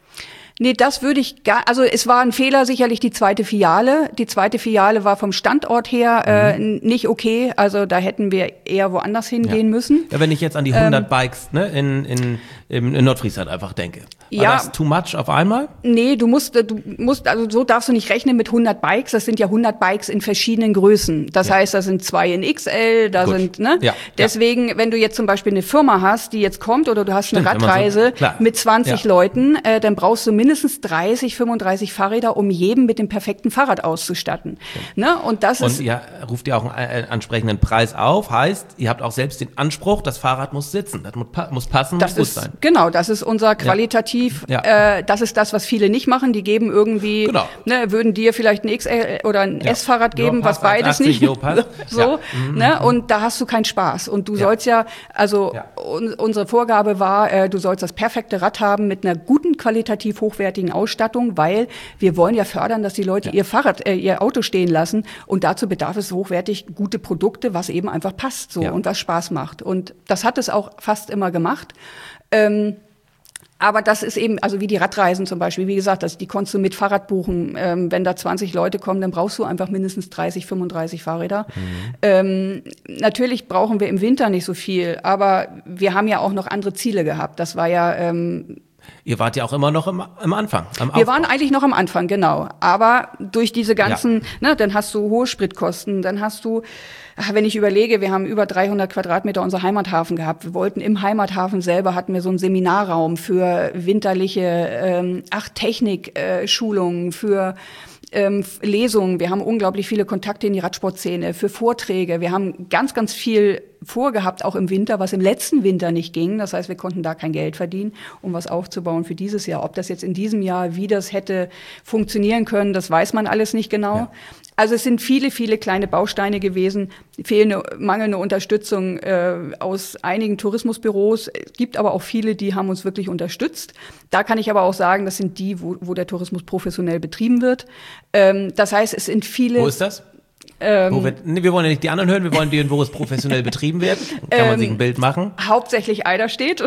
Nee, das würde ich gar, also es war ein Fehler sicherlich die zweite Filiale. Die zweite Filiale war vom Standort her äh, mhm. nicht okay, also da hätten wir eher woanders hingehen ja. müssen. Ja, wenn ich jetzt an die hundert ähm, Bikes ne, in, in, in Nordfriesland einfach denke. War ja, das too much auf einmal? Nee, du musst, du musst, also so darfst du nicht rechnen mit hundert Bikes. Das sind ja hundert Bikes in verschiedenen Größen. Das ja. heißt, da sind zwei in X L, da Gut. sind, ne? Ja. Deswegen, ja. wenn du jetzt zum Beispiel eine Firma hast, die jetzt kommt, oder du hast Stimmt, eine Radreise so, mit zwanzig ja. Leuten, äh, dann brauchst du mindestens dreißig, fünfunddreißig Fahrräder, um jeden mit dem perfekten Fahrrad auszustatten. Ja. Ne? Und das Und ist. Und ihr ruft ja auch einen entsprechenden Preis auf, heißt, ihr habt auch selbst den Anspruch, das Fahrrad muss sitzen, das muss passen, das muss ist, gut sein. Genau, das ist unser qualitativ, ja. Ja. Äh, das ist das, was viele nicht machen. Die geben irgendwie, genau. ne, würden dir vielleicht ein X L oder ein ja. S-Fahrrad geben, jo, was beides achtzig, nicht. Jo, so, ja. ne, mhm. Und da hast du keinen Spaß. Und du ja. sollst ja, also ja. Un- unsere Vorgabe war, äh, du sollst das perfekte Rad haben mit einer guten, qualitativ hochwertigen Ausstattung, weil wir wollen ja fördern, dass die Leute ja. ihr Fahrrad, äh, ihr Auto stehen lassen. Und dazu bedarf es hochwertig gute Produkte, was eben einfach passt so ja. und was Spaß macht. Und das hat es auch fast immer gemacht. Ähm, Aber das ist eben, also wie die Radreisen zum Beispiel, wie gesagt, das, die konntest du mit Fahrrad buchen. Ähm, wenn da zwanzig Leute kommen, dann brauchst du einfach mindestens dreißig, fünfunddreißig Fahrräder. Mhm. Ähm, natürlich brauchen wir im Winter nicht so viel, aber wir haben ja auch noch andere Ziele gehabt. Das war ja... Ähm, Ihr wart ja auch immer noch im, am Anfang. Am wir waren eigentlich noch am Anfang, genau. Aber durch diese ganzen, ja. ne, dann hast du hohe Spritkosten, dann hast du, wenn ich überlege, wir haben über dreihundert Quadratmeter unser Heimathafen gehabt. Wir wollten im Heimathafen selber, hatten wir so einen Seminarraum für winterliche, ähm, ach, Technik-Schulungen, äh, für ähm, Lesungen. Wir haben unglaublich viele Kontakte in die Radsportszene, für Vorträge. Wir haben ganz, ganz viel vorgehabt, auch im Winter, was im letzten Winter nicht ging. Das heißt, wir konnten da kein Geld verdienen, um was aufzubauen für dieses Jahr. Ob das jetzt in diesem Jahr, wie das hätte funktionieren können, das weiß man alles nicht genau. Ja. Also es sind viele, viele kleine Bausteine gewesen, fehlende, mangelnde Unterstützung äh, aus einigen Tourismusbüros. Es gibt aber auch viele, die haben uns wirklich unterstützt. Da kann ich aber auch sagen, das sind die, wo, wo der Tourismus professionell betrieben wird. Ähm, das heißt, es sind viele... Wo ist das? Ähm, Wo wir, nee, wir wollen ja nicht die anderen hören, wir wollen die, wo es professionell betrieben wird. Kann man ähm, sich ein Bild machen? Hauptsächlich Eiderstedt.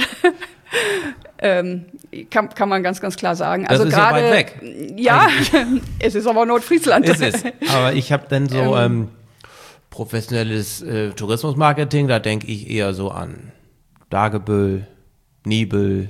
ähm, kann, kann man ganz, ganz klar sagen. Das also ist grade, ja weit weg. Ja, es ist aber Nordfriesland. Ist es. Aber ich habe dann so ähm, professionelles äh, Tourismusmarketing, da denke ich eher so an Dagebüll, Nibel.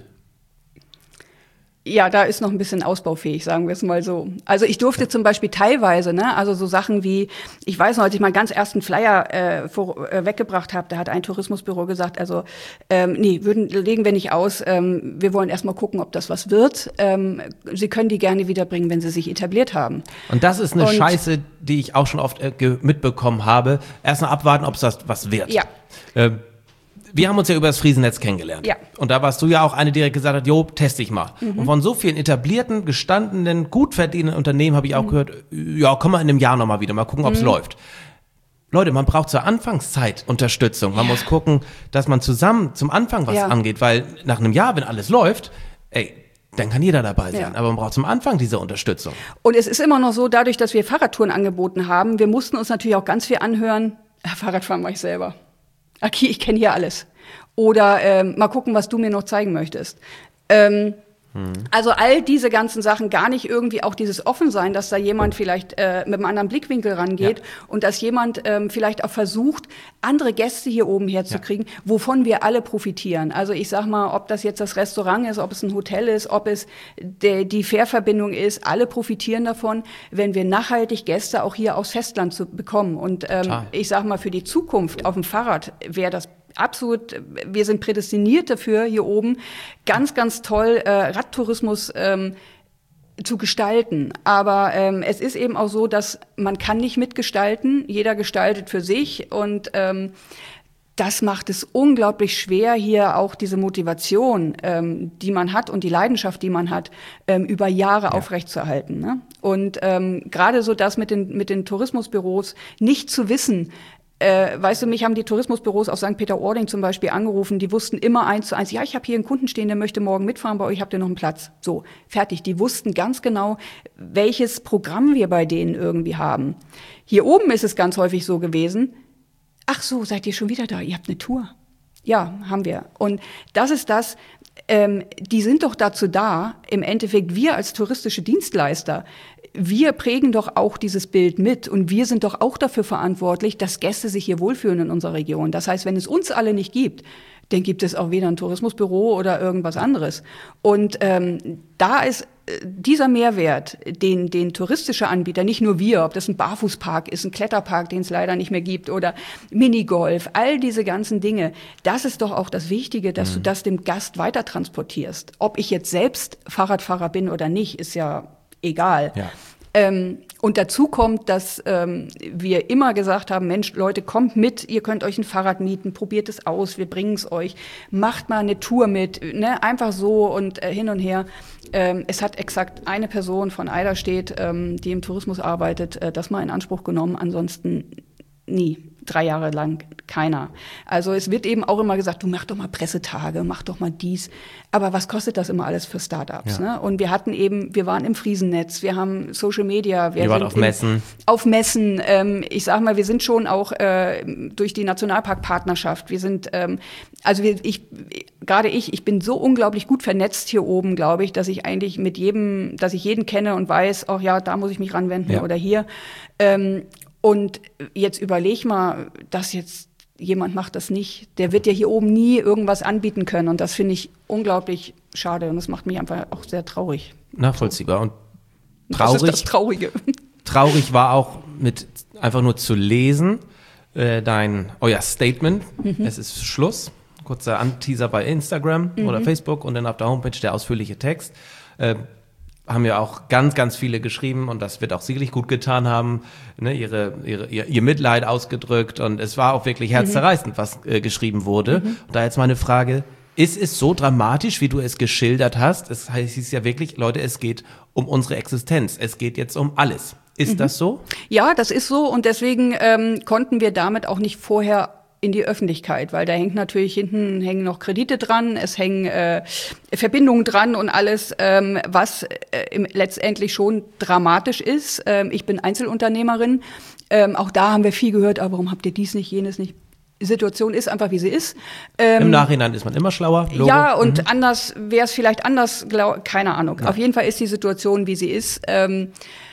Ja, da ist noch ein bisschen ausbaufähig, sagen wir es mal so. Also ich durfte zum Beispiel teilweise, ne, also so Sachen wie, ich weiß noch, als ich meinen ganz ersten Flyer äh, vor, äh, weggebracht habe, da hat ein Tourismusbüro gesagt, also ähm, nee, würden, legen wir nicht aus, ähm, wir wollen erstmal gucken, ob das was wird. Ähm, Sie können die gerne wiederbringen, wenn sie sich etabliert haben. Und das ist eine Und, Scheiße, die ich auch schon oft äh, mitbekommen habe. Erst mal abwarten, ob es das was wird. Ja. Ähm, Wir haben uns ja über das Friesennetz kennengelernt. Ja. Und da warst du ja auch eine, die direkt gesagt hat, jo, teste ich mal. Mhm. Und von so vielen etablierten, gestandenen, gut verdienenden Unternehmen habe ich auch mhm. gehört, ja, komm mal in einem Jahr nochmal wieder, mal gucken, ob es mhm. läuft. Leute, man braucht zur Anfangszeit Unterstützung. Man ja. muss gucken, dass man zusammen zum Anfang was ja. angeht, weil nach einem Jahr, wenn alles läuft, ey, dann kann jeder dabei sein. Ja. Aber man braucht zum Anfang diese Unterstützung. Und es ist immer noch so, dadurch, dass wir Fahrradtouren angeboten haben, wir mussten uns natürlich auch ganz viel anhören, Fahrradfahren mache ich selber. Okay, ich kenne hier alles. Oder ähm, mal gucken, was du mir noch zeigen möchtest. Ähm, hm. Also all diese ganzen Sachen, gar nicht irgendwie auch dieses Offensein, dass da jemand vielleicht äh, mit einem anderen Blickwinkel rangeht ja. und dass jemand ähm, vielleicht auch versucht, andere Gäste hier oben herzukriegen, ja. wovon wir alle profitieren. Also ich sag mal, ob das jetzt das Restaurant ist, ob es ein Hotel ist, ob es de, die Fährverbindung ist, alle profitieren davon, wenn wir nachhaltig Gäste auch hier aufs Festland zu bekommen. Und ähm, ich sag mal, für die Zukunft auf dem Fahrrad wäre das absolut, wir sind prädestiniert dafür, hier oben ganz, ganz toll äh, Radtourismus ähm, zu gestalten. Aber ähm, es ist eben auch so, dass man kann nicht mitgestalten. Jeder gestaltet für sich und ähm, das macht es unglaublich schwer, hier auch diese Motivation, ähm, die man hat und die Leidenschaft, die man hat, ähm, über Jahre ja. aufrechtzuerhalten. Ne? Und ähm, gerade so das mit den, mit den Tourismusbüros nicht zu wissen, äh, weißt du, mich haben die Tourismusbüros auf Sankt Peter-Ording zum Beispiel angerufen, die wussten immer eins zu eins, ja, ich habe hier einen Kunden stehen, der möchte morgen mitfahren, bei euch habt ihr noch einen Platz. So, fertig. Die wussten ganz genau, welches Programm wir bei denen irgendwie haben. Hier oben ist es ganz häufig so gewesen, ach so, seid ihr schon wieder da? Ihr habt eine Tour. Ja, haben wir. Und das ist das, ähm, die sind doch dazu da, im Endeffekt wir als touristische Dienstleister, wir prägen doch auch dieses Bild mit und wir sind doch auch dafür verantwortlich, dass Gäste sich hier wohlfühlen in unserer Region. Das heißt, wenn es uns alle nicht gibt, dann gibt es auch weder ein Tourismusbüro oder irgendwas anderes. Und ähm, da ist dieser Mehrwert, den, den touristische Anbieter, nicht nur wir, ob das ein Barfußpark ist, ein Kletterpark, den es leider nicht mehr gibt, oder Minigolf, all diese ganzen Dinge, das ist doch auch das Wichtige, dass mhm. du das dem Gast weiter transportierst. Ob ich jetzt selbst Fahrradfahrer bin oder nicht, ist ja egal. Ja. Ähm, und dazu kommt, dass ähm, wir immer gesagt haben, Mensch, Leute, kommt mit, ihr könnt euch ein Fahrrad mieten, probiert es aus, wir bringen es euch, macht mal eine Tour mit, ne? Einfach so und äh, hin und her. Ähm, es hat exakt eine Person von Eiderstedt, ähm, die im Tourismus arbeitet, äh, das mal in Anspruch genommen, ansonsten nie. Drei Jahre lang keiner. Also es wird eben auch immer gesagt, du mach doch mal Pressetage, mach doch mal dies. Aber was kostet das immer alles für Startups? Ja. Ne? Und wir hatten eben, wir waren im Friesennetz, wir haben Social Media. Wir waren auf Messen. Auf Messen. Ähm, ich sag mal, wir sind schon auch äh, durch die Nationalparkpartnerschaft. Wir sind, ähm, also wir, ich, gerade ich, ich bin so unglaublich gut vernetzt hier oben, glaube ich, dass ich eigentlich mit jedem, dass ich jeden kenne und weiß, ach ja, da muss ich mich ranwenden ja. oder hier. Ähm, Und jetzt überleg mal, dass jetzt jemand macht das nicht. Der wird ja hier oben nie irgendwas anbieten können. Und das finde ich unglaublich schade. Und das macht mich einfach auch sehr traurig. Nachvollziehbar. Und traurig. Das ist das Traurige. Traurig war auch mit einfach nur zu lesen, äh, dein, euer Statement. Mhm. Es ist Schluss. Kurzer Anteaser bei Instagram mhm. oder Facebook und dann auf der Homepage der ausführliche Text. Äh, haben ja auch ganz, ganz viele geschrieben und das wird auch sicherlich gut getan haben, ne, ihre, ihre, ihr, ihr Mitleid ausgedrückt und es war auch wirklich herzzerreißend, mhm. was äh, geschrieben wurde. Mhm. Und da jetzt meine Frage, ist es so dramatisch, wie du es geschildert hast? Es heißt es ja wirklich, Leute, es geht um unsere Existenz, es geht jetzt um alles. Ist mhm. das so? Ja, das ist so und deswegen ähm, konnten wir damit auch nicht vorher in die Öffentlichkeit, weil da hängt natürlich hinten hängen noch Kredite dran, es hängen äh, Verbindungen dran und alles, ähm, was äh, im, letztendlich schon dramatisch ist. Ähm, ich bin Einzelunternehmerin, ähm, auch da haben wir viel gehört, aber warum habt ihr dies nicht, jenes nicht? Die Situation ist einfach, wie sie ist. Ähm, Im Nachhinein ist man immer schlauer. Logo. Ja, und mhm. anders wäre es vielleicht anders, glaub, keine Ahnung. Ja. Auf jeden Fall ist die Situation, wie sie ist. Ähm,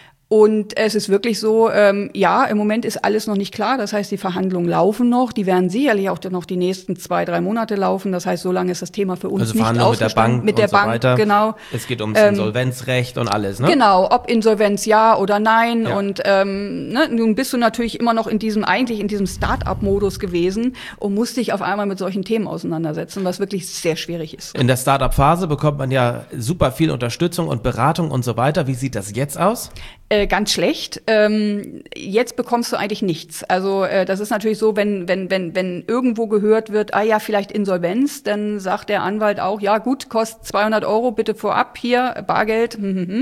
Und es ist wirklich so, ähm, ja, im Moment ist alles noch nicht klar. Das heißt, die Verhandlungen laufen noch. Die werden sicherlich auch noch die nächsten zwei, drei Monate laufen. Das heißt, so lange ist das Thema für uns also nicht Verhandlungen mit der Bank mit der und so Bank, weiter. Genau. Es geht ums ähm, Insolvenzrecht und alles, ne? Genau, ob Insolvenz ja oder nein. Ja. Und ähm, ne, nun bist du natürlich immer noch in diesem, eigentlich in diesem Start-up-Modus gewesen und musst dich auf einmal mit solchen Themen auseinandersetzen, was wirklich sehr schwierig ist. In der Start-up-Phase bekommt man ja super viel Unterstützung und Beratung und so weiter. Wie sieht das jetzt aus? Äh, ganz schlecht. Ähm, jetzt bekommst du eigentlich nichts. Also äh, das ist natürlich so, wenn wenn wenn wenn irgendwo gehört wird, ah ja, vielleicht Insolvenz, dann sagt der Anwalt auch, ja gut, kostet zweihundert Euro, bitte vorab hier, Bargeld.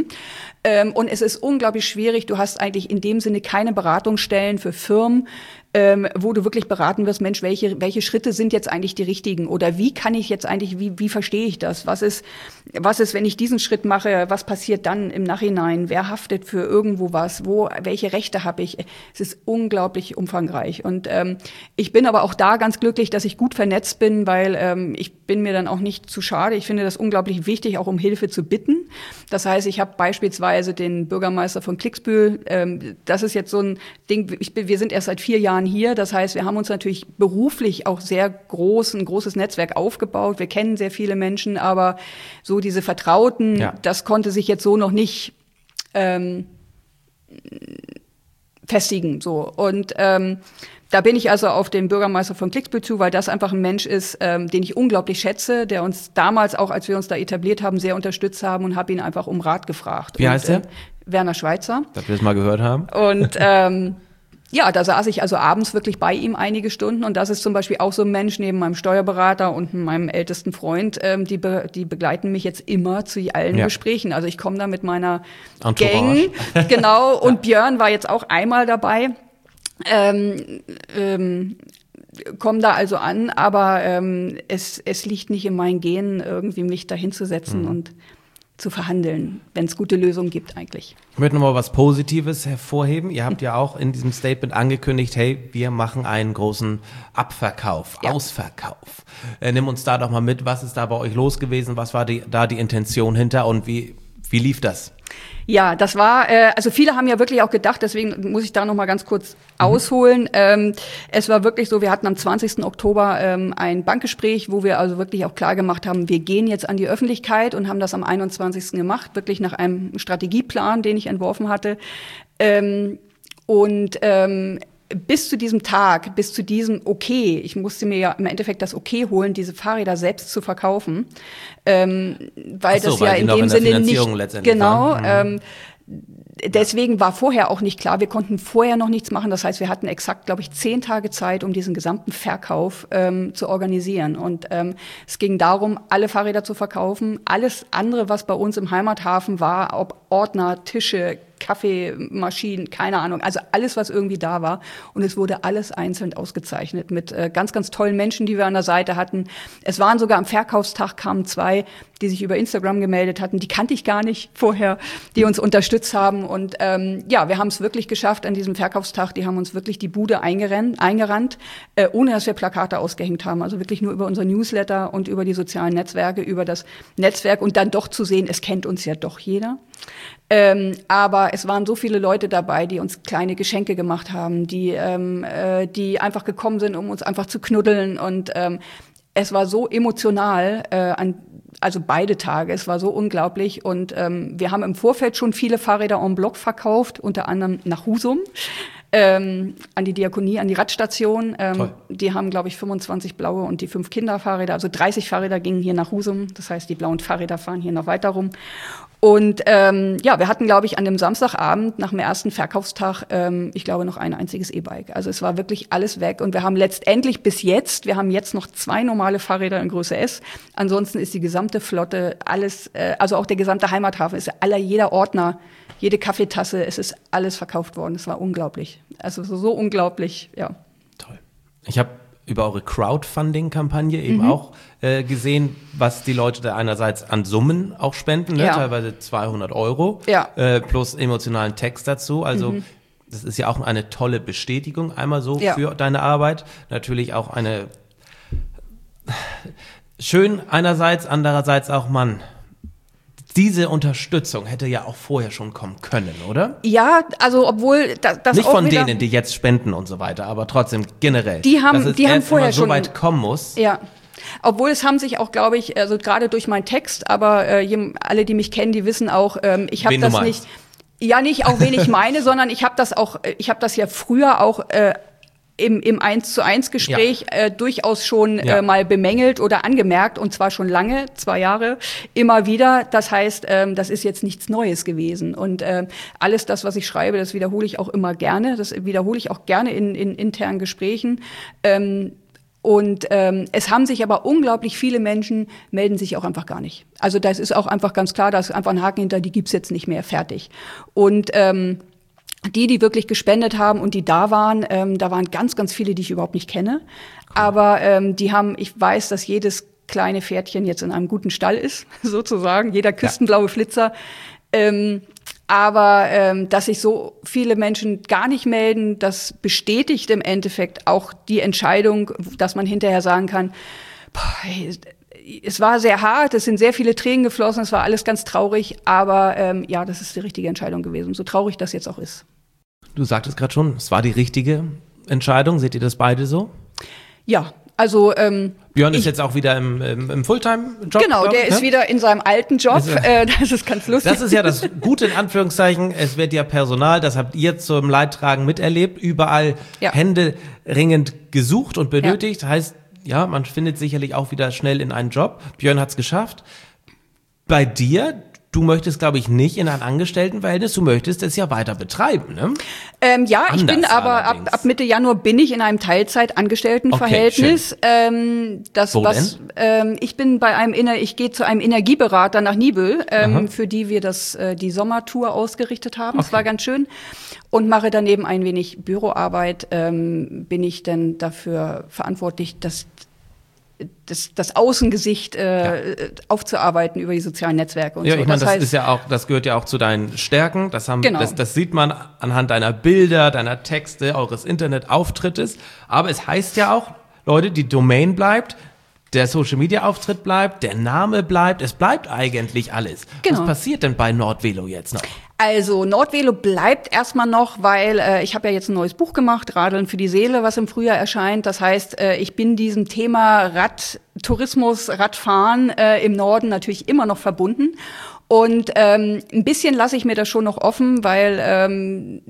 ähm, und es ist unglaublich schwierig. Du hast eigentlich in dem Sinne keine Beratungsstellen für Firmen, ähm, wo du wirklich beraten wirst, Mensch, welche welche Schritte sind jetzt eigentlich die richtigen? Oder wie kann ich jetzt eigentlich, wie wie verstehe ich das? Was ist, was ist, wenn ich diesen Schritt mache, was passiert dann im Nachhinein? Wer haftet für irgendwo was? Wo, welche Rechte habe ich? Es ist unglaublich umfangreich. Und ähm, ich bin aber auch da ganz glücklich, dass ich gut vernetzt bin, weil ähm, ich bin mir dann auch nicht zu schade. Ich finde das unglaublich wichtig, auch um Hilfe zu bitten. Das heißt, ich habe beispielsweise den Bürgermeister von Klicksbühl. Ähm, das ist jetzt so ein Ding, ich bin, wir sind erst seit vier Jahren hier. Das heißt, wir haben uns natürlich beruflich auch sehr groß, ein großes Netzwerk aufgebaut. Wir kennen sehr viele Menschen, aber so diese Vertrauten, ja. das konnte sich jetzt so noch nicht ähm, festigen. So. Und ähm, da bin ich also auf den Bürgermeister von Klicksbühl zu, weil das einfach ein Mensch ist, ähm, den ich unglaublich schätze, der uns damals auch, als wir uns da etabliert haben, sehr unterstützt haben und habe ihn einfach um Rat gefragt. Wie heißt und, der? Äh, Werner Schweitzer. Dass wir es mal gehört haben. Und ähm, Ja, da saß ich also abends wirklich bei ihm einige Stunden und das ist zum Beispiel auch so ein Mensch neben meinem Steuerberater und meinem ältesten Freund, ähm, die, be- die begleiten mich jetzt immer zu allen ja. Gesprächen. Also ich komme da mit meiner Entourage. Gang, genau, und ja. Björn war jetzt auch einmal dabei, ähm, ähm, komme da also an, aber ähm, es, es liegt nicht in meinen Genen, irgendwie mich da hinzusetzen mhm. und zu verhandeln, wenn es gute Lösungen gibt eigentlich. Ich möchte nochmal was Positives hervorheben. Ihr habt ja auch in diesem Statement angekündigt, hey, wir machen einen großen Abverkauf, ja. Ausverkauf. Äh, nimm uns da doch mal mit, was ist da bei euch los gewesen, was war die, da die Intention hinter und wie, wie lief das? Ja, das war, äh, also viele haben ja wirklich auch gedacht, deswegen muss ich da noch mal ganz kurz mhm. ausholen. Ähm, es war wirklich so, wir hatten am zwanzigsten Oktober ähm, ein Bankgespräch, wo wir also wirklich auch klar gemacht haben, wir gehen jetzt an die Öffentlichkeit und haben das am einundzwanzigsten gemacht, wirklich nach einem Strategieplan, den ich entworfen hatte. Ähm, und ähm, bis zu diesem Tag, bis zu diesem Okay, ich musste mir ja im Endeffekt das Okay holen, diese Fahrräder selbst zu verkaufen, ähm, weil so, das weil ja in dem in Sinne nicht genau. Mhm. Ähm, deswegen war vorher auch nicht klar, wir konnten vorher noch nichts machen. Das heißt, wir hatten exakt, glaube ich, zehn Tage Zeit, um diesen gesamten Verkauf ähm, zu organisieren. Und ähm, es ging darum, alle Fahrräder zu verkaufen. Alles andere, was bei uns im Heimathafen war, ob Ordner, Tische, Kaffeemaschinen, keine Ahnung, also alles, was irgendwie da war. Und es wurde alles einzeln ausgezeichnet mit äh, ganz, ganz tollen Menschen, die wir an der Seite hatten. Es waren sogar am Verkaufstag kamen zwei, die sich über Instagram gemeldet hatten. Die kannte ich gar nicht vorher, die uns unterstützt haben. Und ähm, ja, wir haben es wirklich geschafft an diesem Verkaufstag. Die haben uns wirklich die Bude eingerannt, eingerannt äh, ohne dass wir Plakate ausgehängt haben. Also wirklich nur über unser Newsletter und über die sozialen Netzwerke, über das Netzwerk und dann doch zu sehen, es kennt uns ja doch jeder. Ähm, aber es waren so viele Leute dabei, die uns kleine Geschenke gemacht haben, die, ähm, äh, die einfach gekommen sind, um uns einfach zu knuddeln. Und ähm, es war so emotional, äh, an, also beide Tage, es war so unglaublich. Und ähm, wir haben im Vorfeld schon viele Fahrräder en bloc verkauft, unter anderem nach Husum. Ähm, an die Diakonie, an die Radstation. Ähm, die haben, glaube ich, fünfundzwanzig blaue und die fünf Kinderfahrräder. Also dreißig Fahrräder gingen hier nach Husum. Das heißt, die blauen Fahrräder fahren hier noch weiter rum. Und ähm, ja, wir hatten, glaube ich, an dem Samstagabend nach dem ersten Verkaufstag, ähm, ich glaube, noch ein einziges E-Bike. Also es war wirklich alles weg. Und wir haben letztendlich bis jetzt, wir haben jetzt noch zwei normale Fahrräder in Größe S. Ansonsten ist die gesamte Flotte, alles, äh, also auch der gesamte Heimathafen, ist aller, jeder Ordner, jede Kaffeetasse, es ist alles verkauft worden. Es war unglaublich. Also so, so unglaublich, ja. Toll. Ich habe über eure Crowdfunding-Kampagne eben mhm. auch äh, gesehen, was die Leute da einerseits an Summen auch spenden, ne? Ja. Teilweise zweihundert Euro ja. äh, plus emotionalen Text dazu. Also mhm. das ist ja auch eine tolle Bestätigung, einmal so ja. für deine Arbeit. Natürlich auch eine schön einerseits, andererseits auch, Mann, diese Unterstützung hätte ja auch vorher schon kommen können, oder? Ja, also obwohl das, das nicht auch von wieder, denen, die jetzt spenden und so weiter, aber trotzdem generell. Die haben, dass es die haben vorher so schon weit kommen muss. Ja. Obwohl es haben sich auch, glaube ich, also gerade durch meinen Text, aber äh, alle, die mich kennen, die wissen auch, ähm, ich habe das nicht. Ja, nicht auch wen ich meine, sondern ich habe das auch, ich habe das ja früher auch äh, im im eins zu eins Gespräch ja. äh, durchaus schon ja. äh, mal bemängelt oder angemerkt, und zwar schon lange, zwei Jahre, immer wieder. Das heißt, ähm, das ist jetzt nichts Neues gewesen. Und äh, alles das, was ich schreibe, das wiederhole ich auch immer gerne. Das wiederhole ich auch gerne in, in internen Gesprächen. Ähm, Und ähm, es haben sich aber unglaublich viele Menschen, melden sich auch einfach gar nicht. Also das ist auch einfach ganz klar, da ist einfach ein Haken hinter, die gibt's jetzt nicht mehr, fertig. Und ähm, die, die wirklich gespendet haben und die da waren, ähm, da waren ganz, ganz viele, die ich überhaupt nicht kenne. Cool. Aber ähm, die haben, ich weiß, dass jedes kleine Pferdchen jetzt in einem guten Stall ist, sozusagen, jeder küstenblaue ja. Flitzer. Ähm, aber ähm, dass sich so viele Menschen gar nicht melden, das bestätigt im Endeffekt auch die Entscheidung, dass man hinterher sagen kann, boah, es war sehr hart, es sind sehr viele Tränen geflossen, es war alles ganz traurig, aber ähm, ja, das ist die richtige Entscheidung gewesen, so traurig das jetzt auch ist. Du sagtest gerade schon, es war die richtige Entscheidung, seht ihr das beide so? Ja, also ähm, Björn ist ich, jetzt auch wieder im, im, im Fulltime-Job. Genau, der ich, ist ne? wieder in seinem alten Job, also, äh, das ist ganz lustig. Das ist ja das Gute in Anführungszeichen, es wird ja Personal, das habt ihr zum Leidtragen miterlebt, überall ja. händeringend gesucht und benötigt, ja. heißt, ja, man findet sicherlich auch wieder schnell in einen Job. Björn hat's geschafft. Bei dir, du möchtest, glaube ich, nicht in ein Angestelltenverhältnis, du möchtest es ja weiter betreiben, ne? Ähm, ja, Anders ich bin aber ab, allerdings. ab Mitte Januar bin ich in einem Teilzeit-Angestelltenverhältnis. Okay, ähm, das, Wo was, ähm, ich bin bei einem, Ener- ich gehe zu einem Energieberater nach Nibel, ähm, für die wir das, äh, die Sommertour ausgerichtet haben. Das Okay. war ganz schön. Und mache daneben ein wenig Büroarbeit, ähm, bin ich dann dafür verantwortlich, dass das, das Außengesicht äh, ja. aufzuarbeiten über die sozialen Netzwerke und ja, so. ich meine, das, heißt, ist ja auch, das gehört ja auch zu deinen Stärken. Das haben, Genau. das, das sieht man anhand deiner Bilder, deiner Texte, eures Internetauftrittes. Aber es heißt ja auch, Leute, die Domain bleibt, der Social-Media-Auftritt bleibt, der Name bleibt, es bleibt eigentlich alles. Genau. Was passiert denn bei Nordvelo jetzt noch? Also Nordvelo bleibt erstmal noch, weil äh, ich habe ja jetzt ein neues Buch gemacht, Radeln für die Seele, was im Frühjahr erscheint. Das heißt, äh, ich bin diesem Thema Radtourismus, Radfahren äh, im Norden natürlich immer noch verbunden. Und ähm, ein bisschen lasse ich mir das schon noch offen, weil ähm,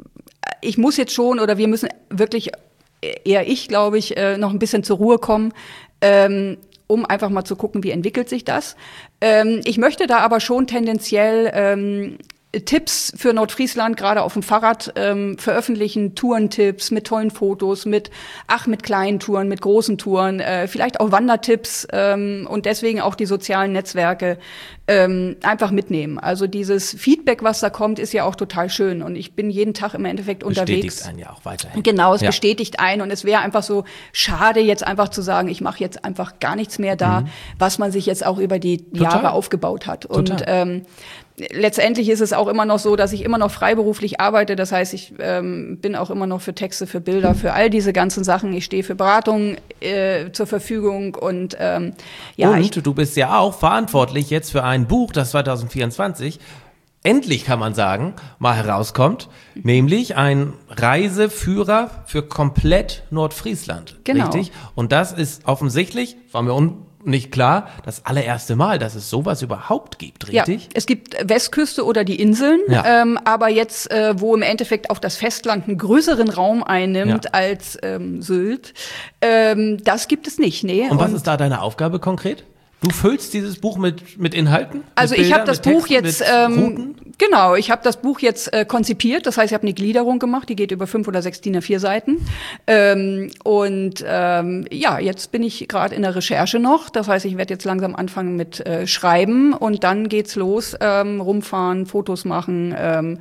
ich muss jetzt schon oder wir müssen wirklich, eher ich glaube ich, äh, noch ein bisschen zur Ruhe kommen. Ähm, um einfach mal zu gucken, wie entwickelt sich das. Ähm, ich möchte da aber schon tendenziell ähm, Tipps für Nordfriesland, gerade auf dem Fahrrad, ähm, veröffentlichen, Tourentipps mit tollen Fotos, mit, ach, mit kleinen Touren, mit großen Touren, äh, vielleicht auch Wandertipps ähm, und deswegen auch die sozialen Netzwerke ähm, einfach mitnehmen. Also dieses Feedback, was da kommt, ist ja auch total schön und ich bin jeden Tag im Endeffekt unterwegs. Bestätigt einen ja auch weiterhin. Genau, es ja. bestätigt einen und es wäre einfach so schade, jetzt einfach zu sagen, ich mache jetzt einfach gar nichts mehr da, mhm. was man sich jetzt auch über die Total. Jahre aufgebaut hat. Total. Und ähm, letztendlich ist es auch immer noch so, dass ich immer noch freiberuflich arbeite. Das heißt, ich ähm, bin auch immer noch für Texte, für Bilder, für all diese ganzen Sachen. Ich stehe für Beratungen äh, zur Verfügung und ähm, ja. Und ich, du bist ja auch verantwortlich jetzt für ein Buch, das zwanzig vierundzwanzig endlich, kann man sagen, mal herauskommt, mhm. nämlich ein Reiseführer für komplett Nordfriesland. Genau. Richtig? Und das ist offensichtlich, war mir un nicht klar, das allererste Mal, dass es sowas überhaupt gibt, richtig? Ja, es gibt Westküste oder die Inseln, ja. ähm, aber jetzt, äh, wo im Endeffekt auch das Festland einen größeren Raum einnimmt ja. als ähm, Sylt, ähm, das gibt es nicht. Nee. Und was Und ist da deine Aufgabe konkret? Du füllst dieses Buch mit mit Inhalten? Also mit ich habe das Texten, Buch jetzt ähm, genau, ich habe das Buch jetzt äh, konzipiert. Das heißt, ich habe eine Gliederung gemacht, die geht über fünf oder sechs D I N A vier Seiten. Ähm, und ähm, ja, jetzt bin ich gerade in der Recherche noch. Das heißt, ich werde jetzt langsam anfangen mit äh, Schreiben und dann geht's los, ähm, rumfahren, Fotos machen. Ähm,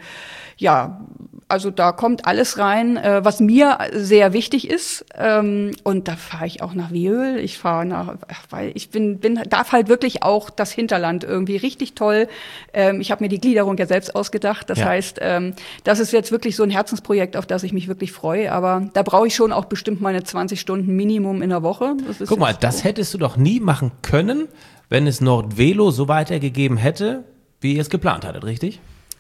ja, also da kommt alles rein, äh, was mir sehr wichtig ist. Ähm, und da fahre ich auch nach Wiehl. Ich fahre nach, weil ich bin, bin, darf halt wirklich auch das Hinterland irgendwie richtig toll. Ähm, ich habe mir die Gliederung ja selbst ausgedacht. Das ja. heißt, ähm, das ist jetzt wirklich so ein Herzensprojekt, auf das ich mich wirklich freue. Aber da brauche ich schon auch bestimmt meine zwanzig Stunden Minimum in der Woche. Das ist Guck mal, das so. hättest du doch nie machen können, wenn es Nordvelo so weitergegeben hätte, wie ihr es geplant hattet, richtig?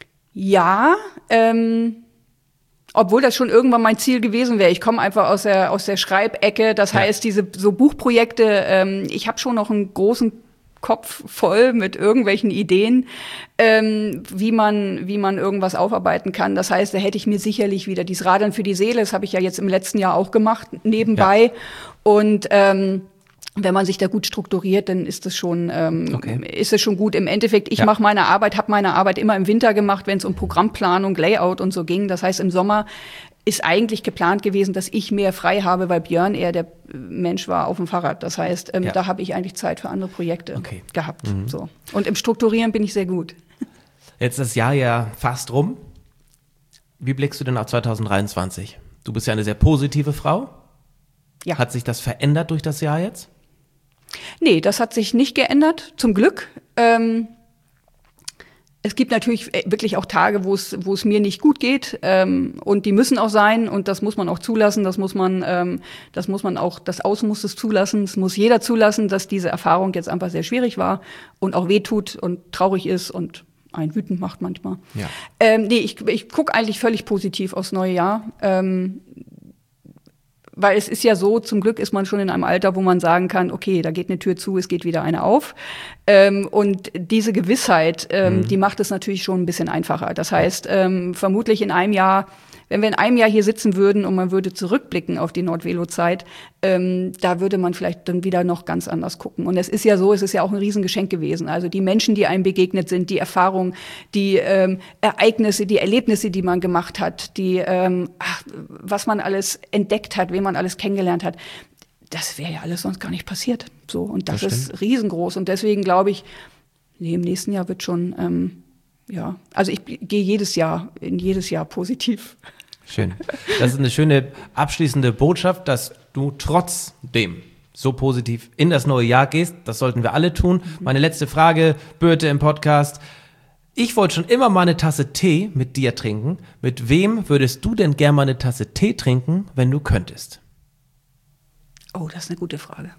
Ja, ähm, obwohl das schon irgendwann mein Ziel gewesen wäre. Ich komme einfach aus der aus der Schreibecke. Das ja. heißt, diese so Buchprojekte, ähm, ich habe schon noch einen großen Kopf voll mit irgendwelchen Ideen, ähm, wie man wie man irgendwas aufarbeiten kann. Das heißt, da hätte ich mir sicherlich wieder dieses Radeln für die Seele, das habe ich ja jetzt im letzten Jahr auch gemacht, nebenbei. Ja. Und ähm, wenn man sich da gut strukturiert, dann ist es schon, ähm, okay. ist es schon gut. Im Endeffekt, ich ja. mache meine Arbeit, habe meine Arbeit immer im Winter gemacht, wenn es um Programmplanung, Layout und so ging. Das heißt, im Sommer ist eigentlich geplant gewesen, dass ich mehr frei habe, weil Björn eher der Mensch war auf dem Fahrrad. Das heißt, ähm, ja. da habe ich eigentlich Zeit für andere Projekte okay. gehabt. Mhm. So. Und im Strukturieren bin ich sehr gut. Jetzt ist das Jahr ja fast rum. Wie blickst du denn auf zwanzig dreiundzwanzig? Du bist ja eine sehr positive Frau. Ja. Hat sich das verändert durch das Jahr jetzt? Nee, das hat sich nicht geändert, zum Glück. Ähm, es gibt natürlich wirklich auch Tage, wo es wo es mir nicht gut geht, ähm, und die müssen auch sein und das muss man auch zulassen, das muss man ähm, das muss man auch, das Außen muss es zulassen, es muss jeder zulassen, dass diese Erfahrung jetzt einfach sehr schwierig war und auch wehtut und traurig ist und einen wütend macht manchmal. Ja. Ähm, nee, ich, ich gucke eigentlich völlig positiv aufs neue Jahr. Ähm, Weil es ist ja so, zum Glück ist man schon in einem Alter, wo man sagen kann, okay, da geht eine Tür zu, es geht wieder eine auf. Ähm, und diese Gewissheit, ähm, mhm. die macht es natürlich schon ein bisschen einfacher. Das heißt, ähm, vermutlich in einem Jahr wenn wir in einem Jahr hier sitzen würden und man würde zurückblicken auf die Nordvelo-Zeit, ähm, da würde man vielleicht dann wieder noch ganz anders gucken. Und es ist ja so, es ist ja auch ein Riesengeschenk gewesen. Also die Menschen, die einem begegnet sind, die Erfahrungen, die ähm, Ereignisse, die Erlebnisse, die man gemacht hat, die ähm, ach, was man alles entdeckt hat, wen man alles kennengelernt hat, das wäre ja alles sonst gar nicht passiert. So, und das, das ist riesengroß. Und deswegen glaube ich, nee, im nächsten Jahr wird schon, ähm, ja, also ich gehe jedes Jahr, in jedes Jahr positiv. Schön. Das ist eine schöne abschließende Botschaft, dass du trotzdem so positiv in das neue Jahr gehst. Das sollten wir alle tun. Meine letzte Frage, Birte, im Podcast. Ich wollte schon immer mal eine Tasse Tee mit dir trinken. Mit wem würdest du denn gerne mal eine Tasse Tee trinken, wenn du könntest? Oh, das ist eine gute Frage.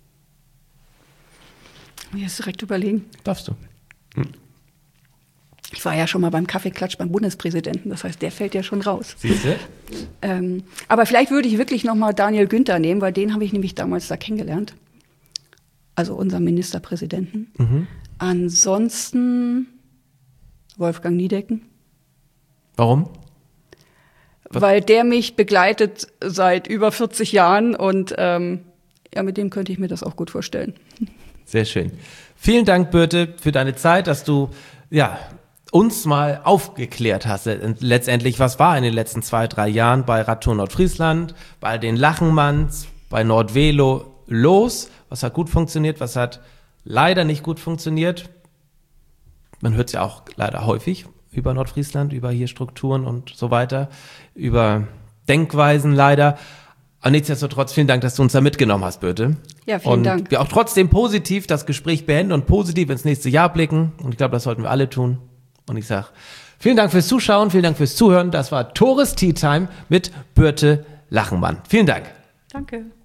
Muss ich jetzt direkt überlegen. Darfst du. Hm. Ich war ja schon mal beim Kaffeeklatsch beim Bundespräsidenten, das heißt, der fällt ja schon raus. Siehst du? Ähm, aber vielleicht würde ich wirklich noch mal Daniel Günther nehmen, weil den habe ich nämlich damals da kennengelernt. Also unseren Ministerpräsidenten. Mhm. Ansonsten Wolfgang Niedecken. Warum? Weil der mich begleitet seit über vierzig Jahren und ähm, ja, mit dem könnte ich mir das auch gut vorstellen. Sehr schön. Vielen Dank, Birte, für deine Zeit, dass du ja uns mal aufgeklärt hast. Letztendlich, was war in den letzten zwei, drei Jahren bei Radtour Nordfriesland, bei den Lachenmanns, bei Nordvelo los? Was hat gut funktioniert, was hat leider nicht gut funktioniert? Man hört es ja auch leider häufig über Nordfriesland, über hier Strukturen und so weiter, über Denkweisen leider. Aber nichtsdestotrotz, vielen Dank, dass du uns da mitgenommen hast, Birte. Ja, vielen und Dank. Wir auch trotzdem positiv das Gespräch beenden und positiv ins nächste Jahr blicken. Und ich glaube, das sollten wir alle tun. Und ich sage, vielen Dank fürs Zuschauen, vielen Dank fürs Zuhören. Das war Tores Tea Time mit Birte Lachenmann. Vielen Dank. Danke.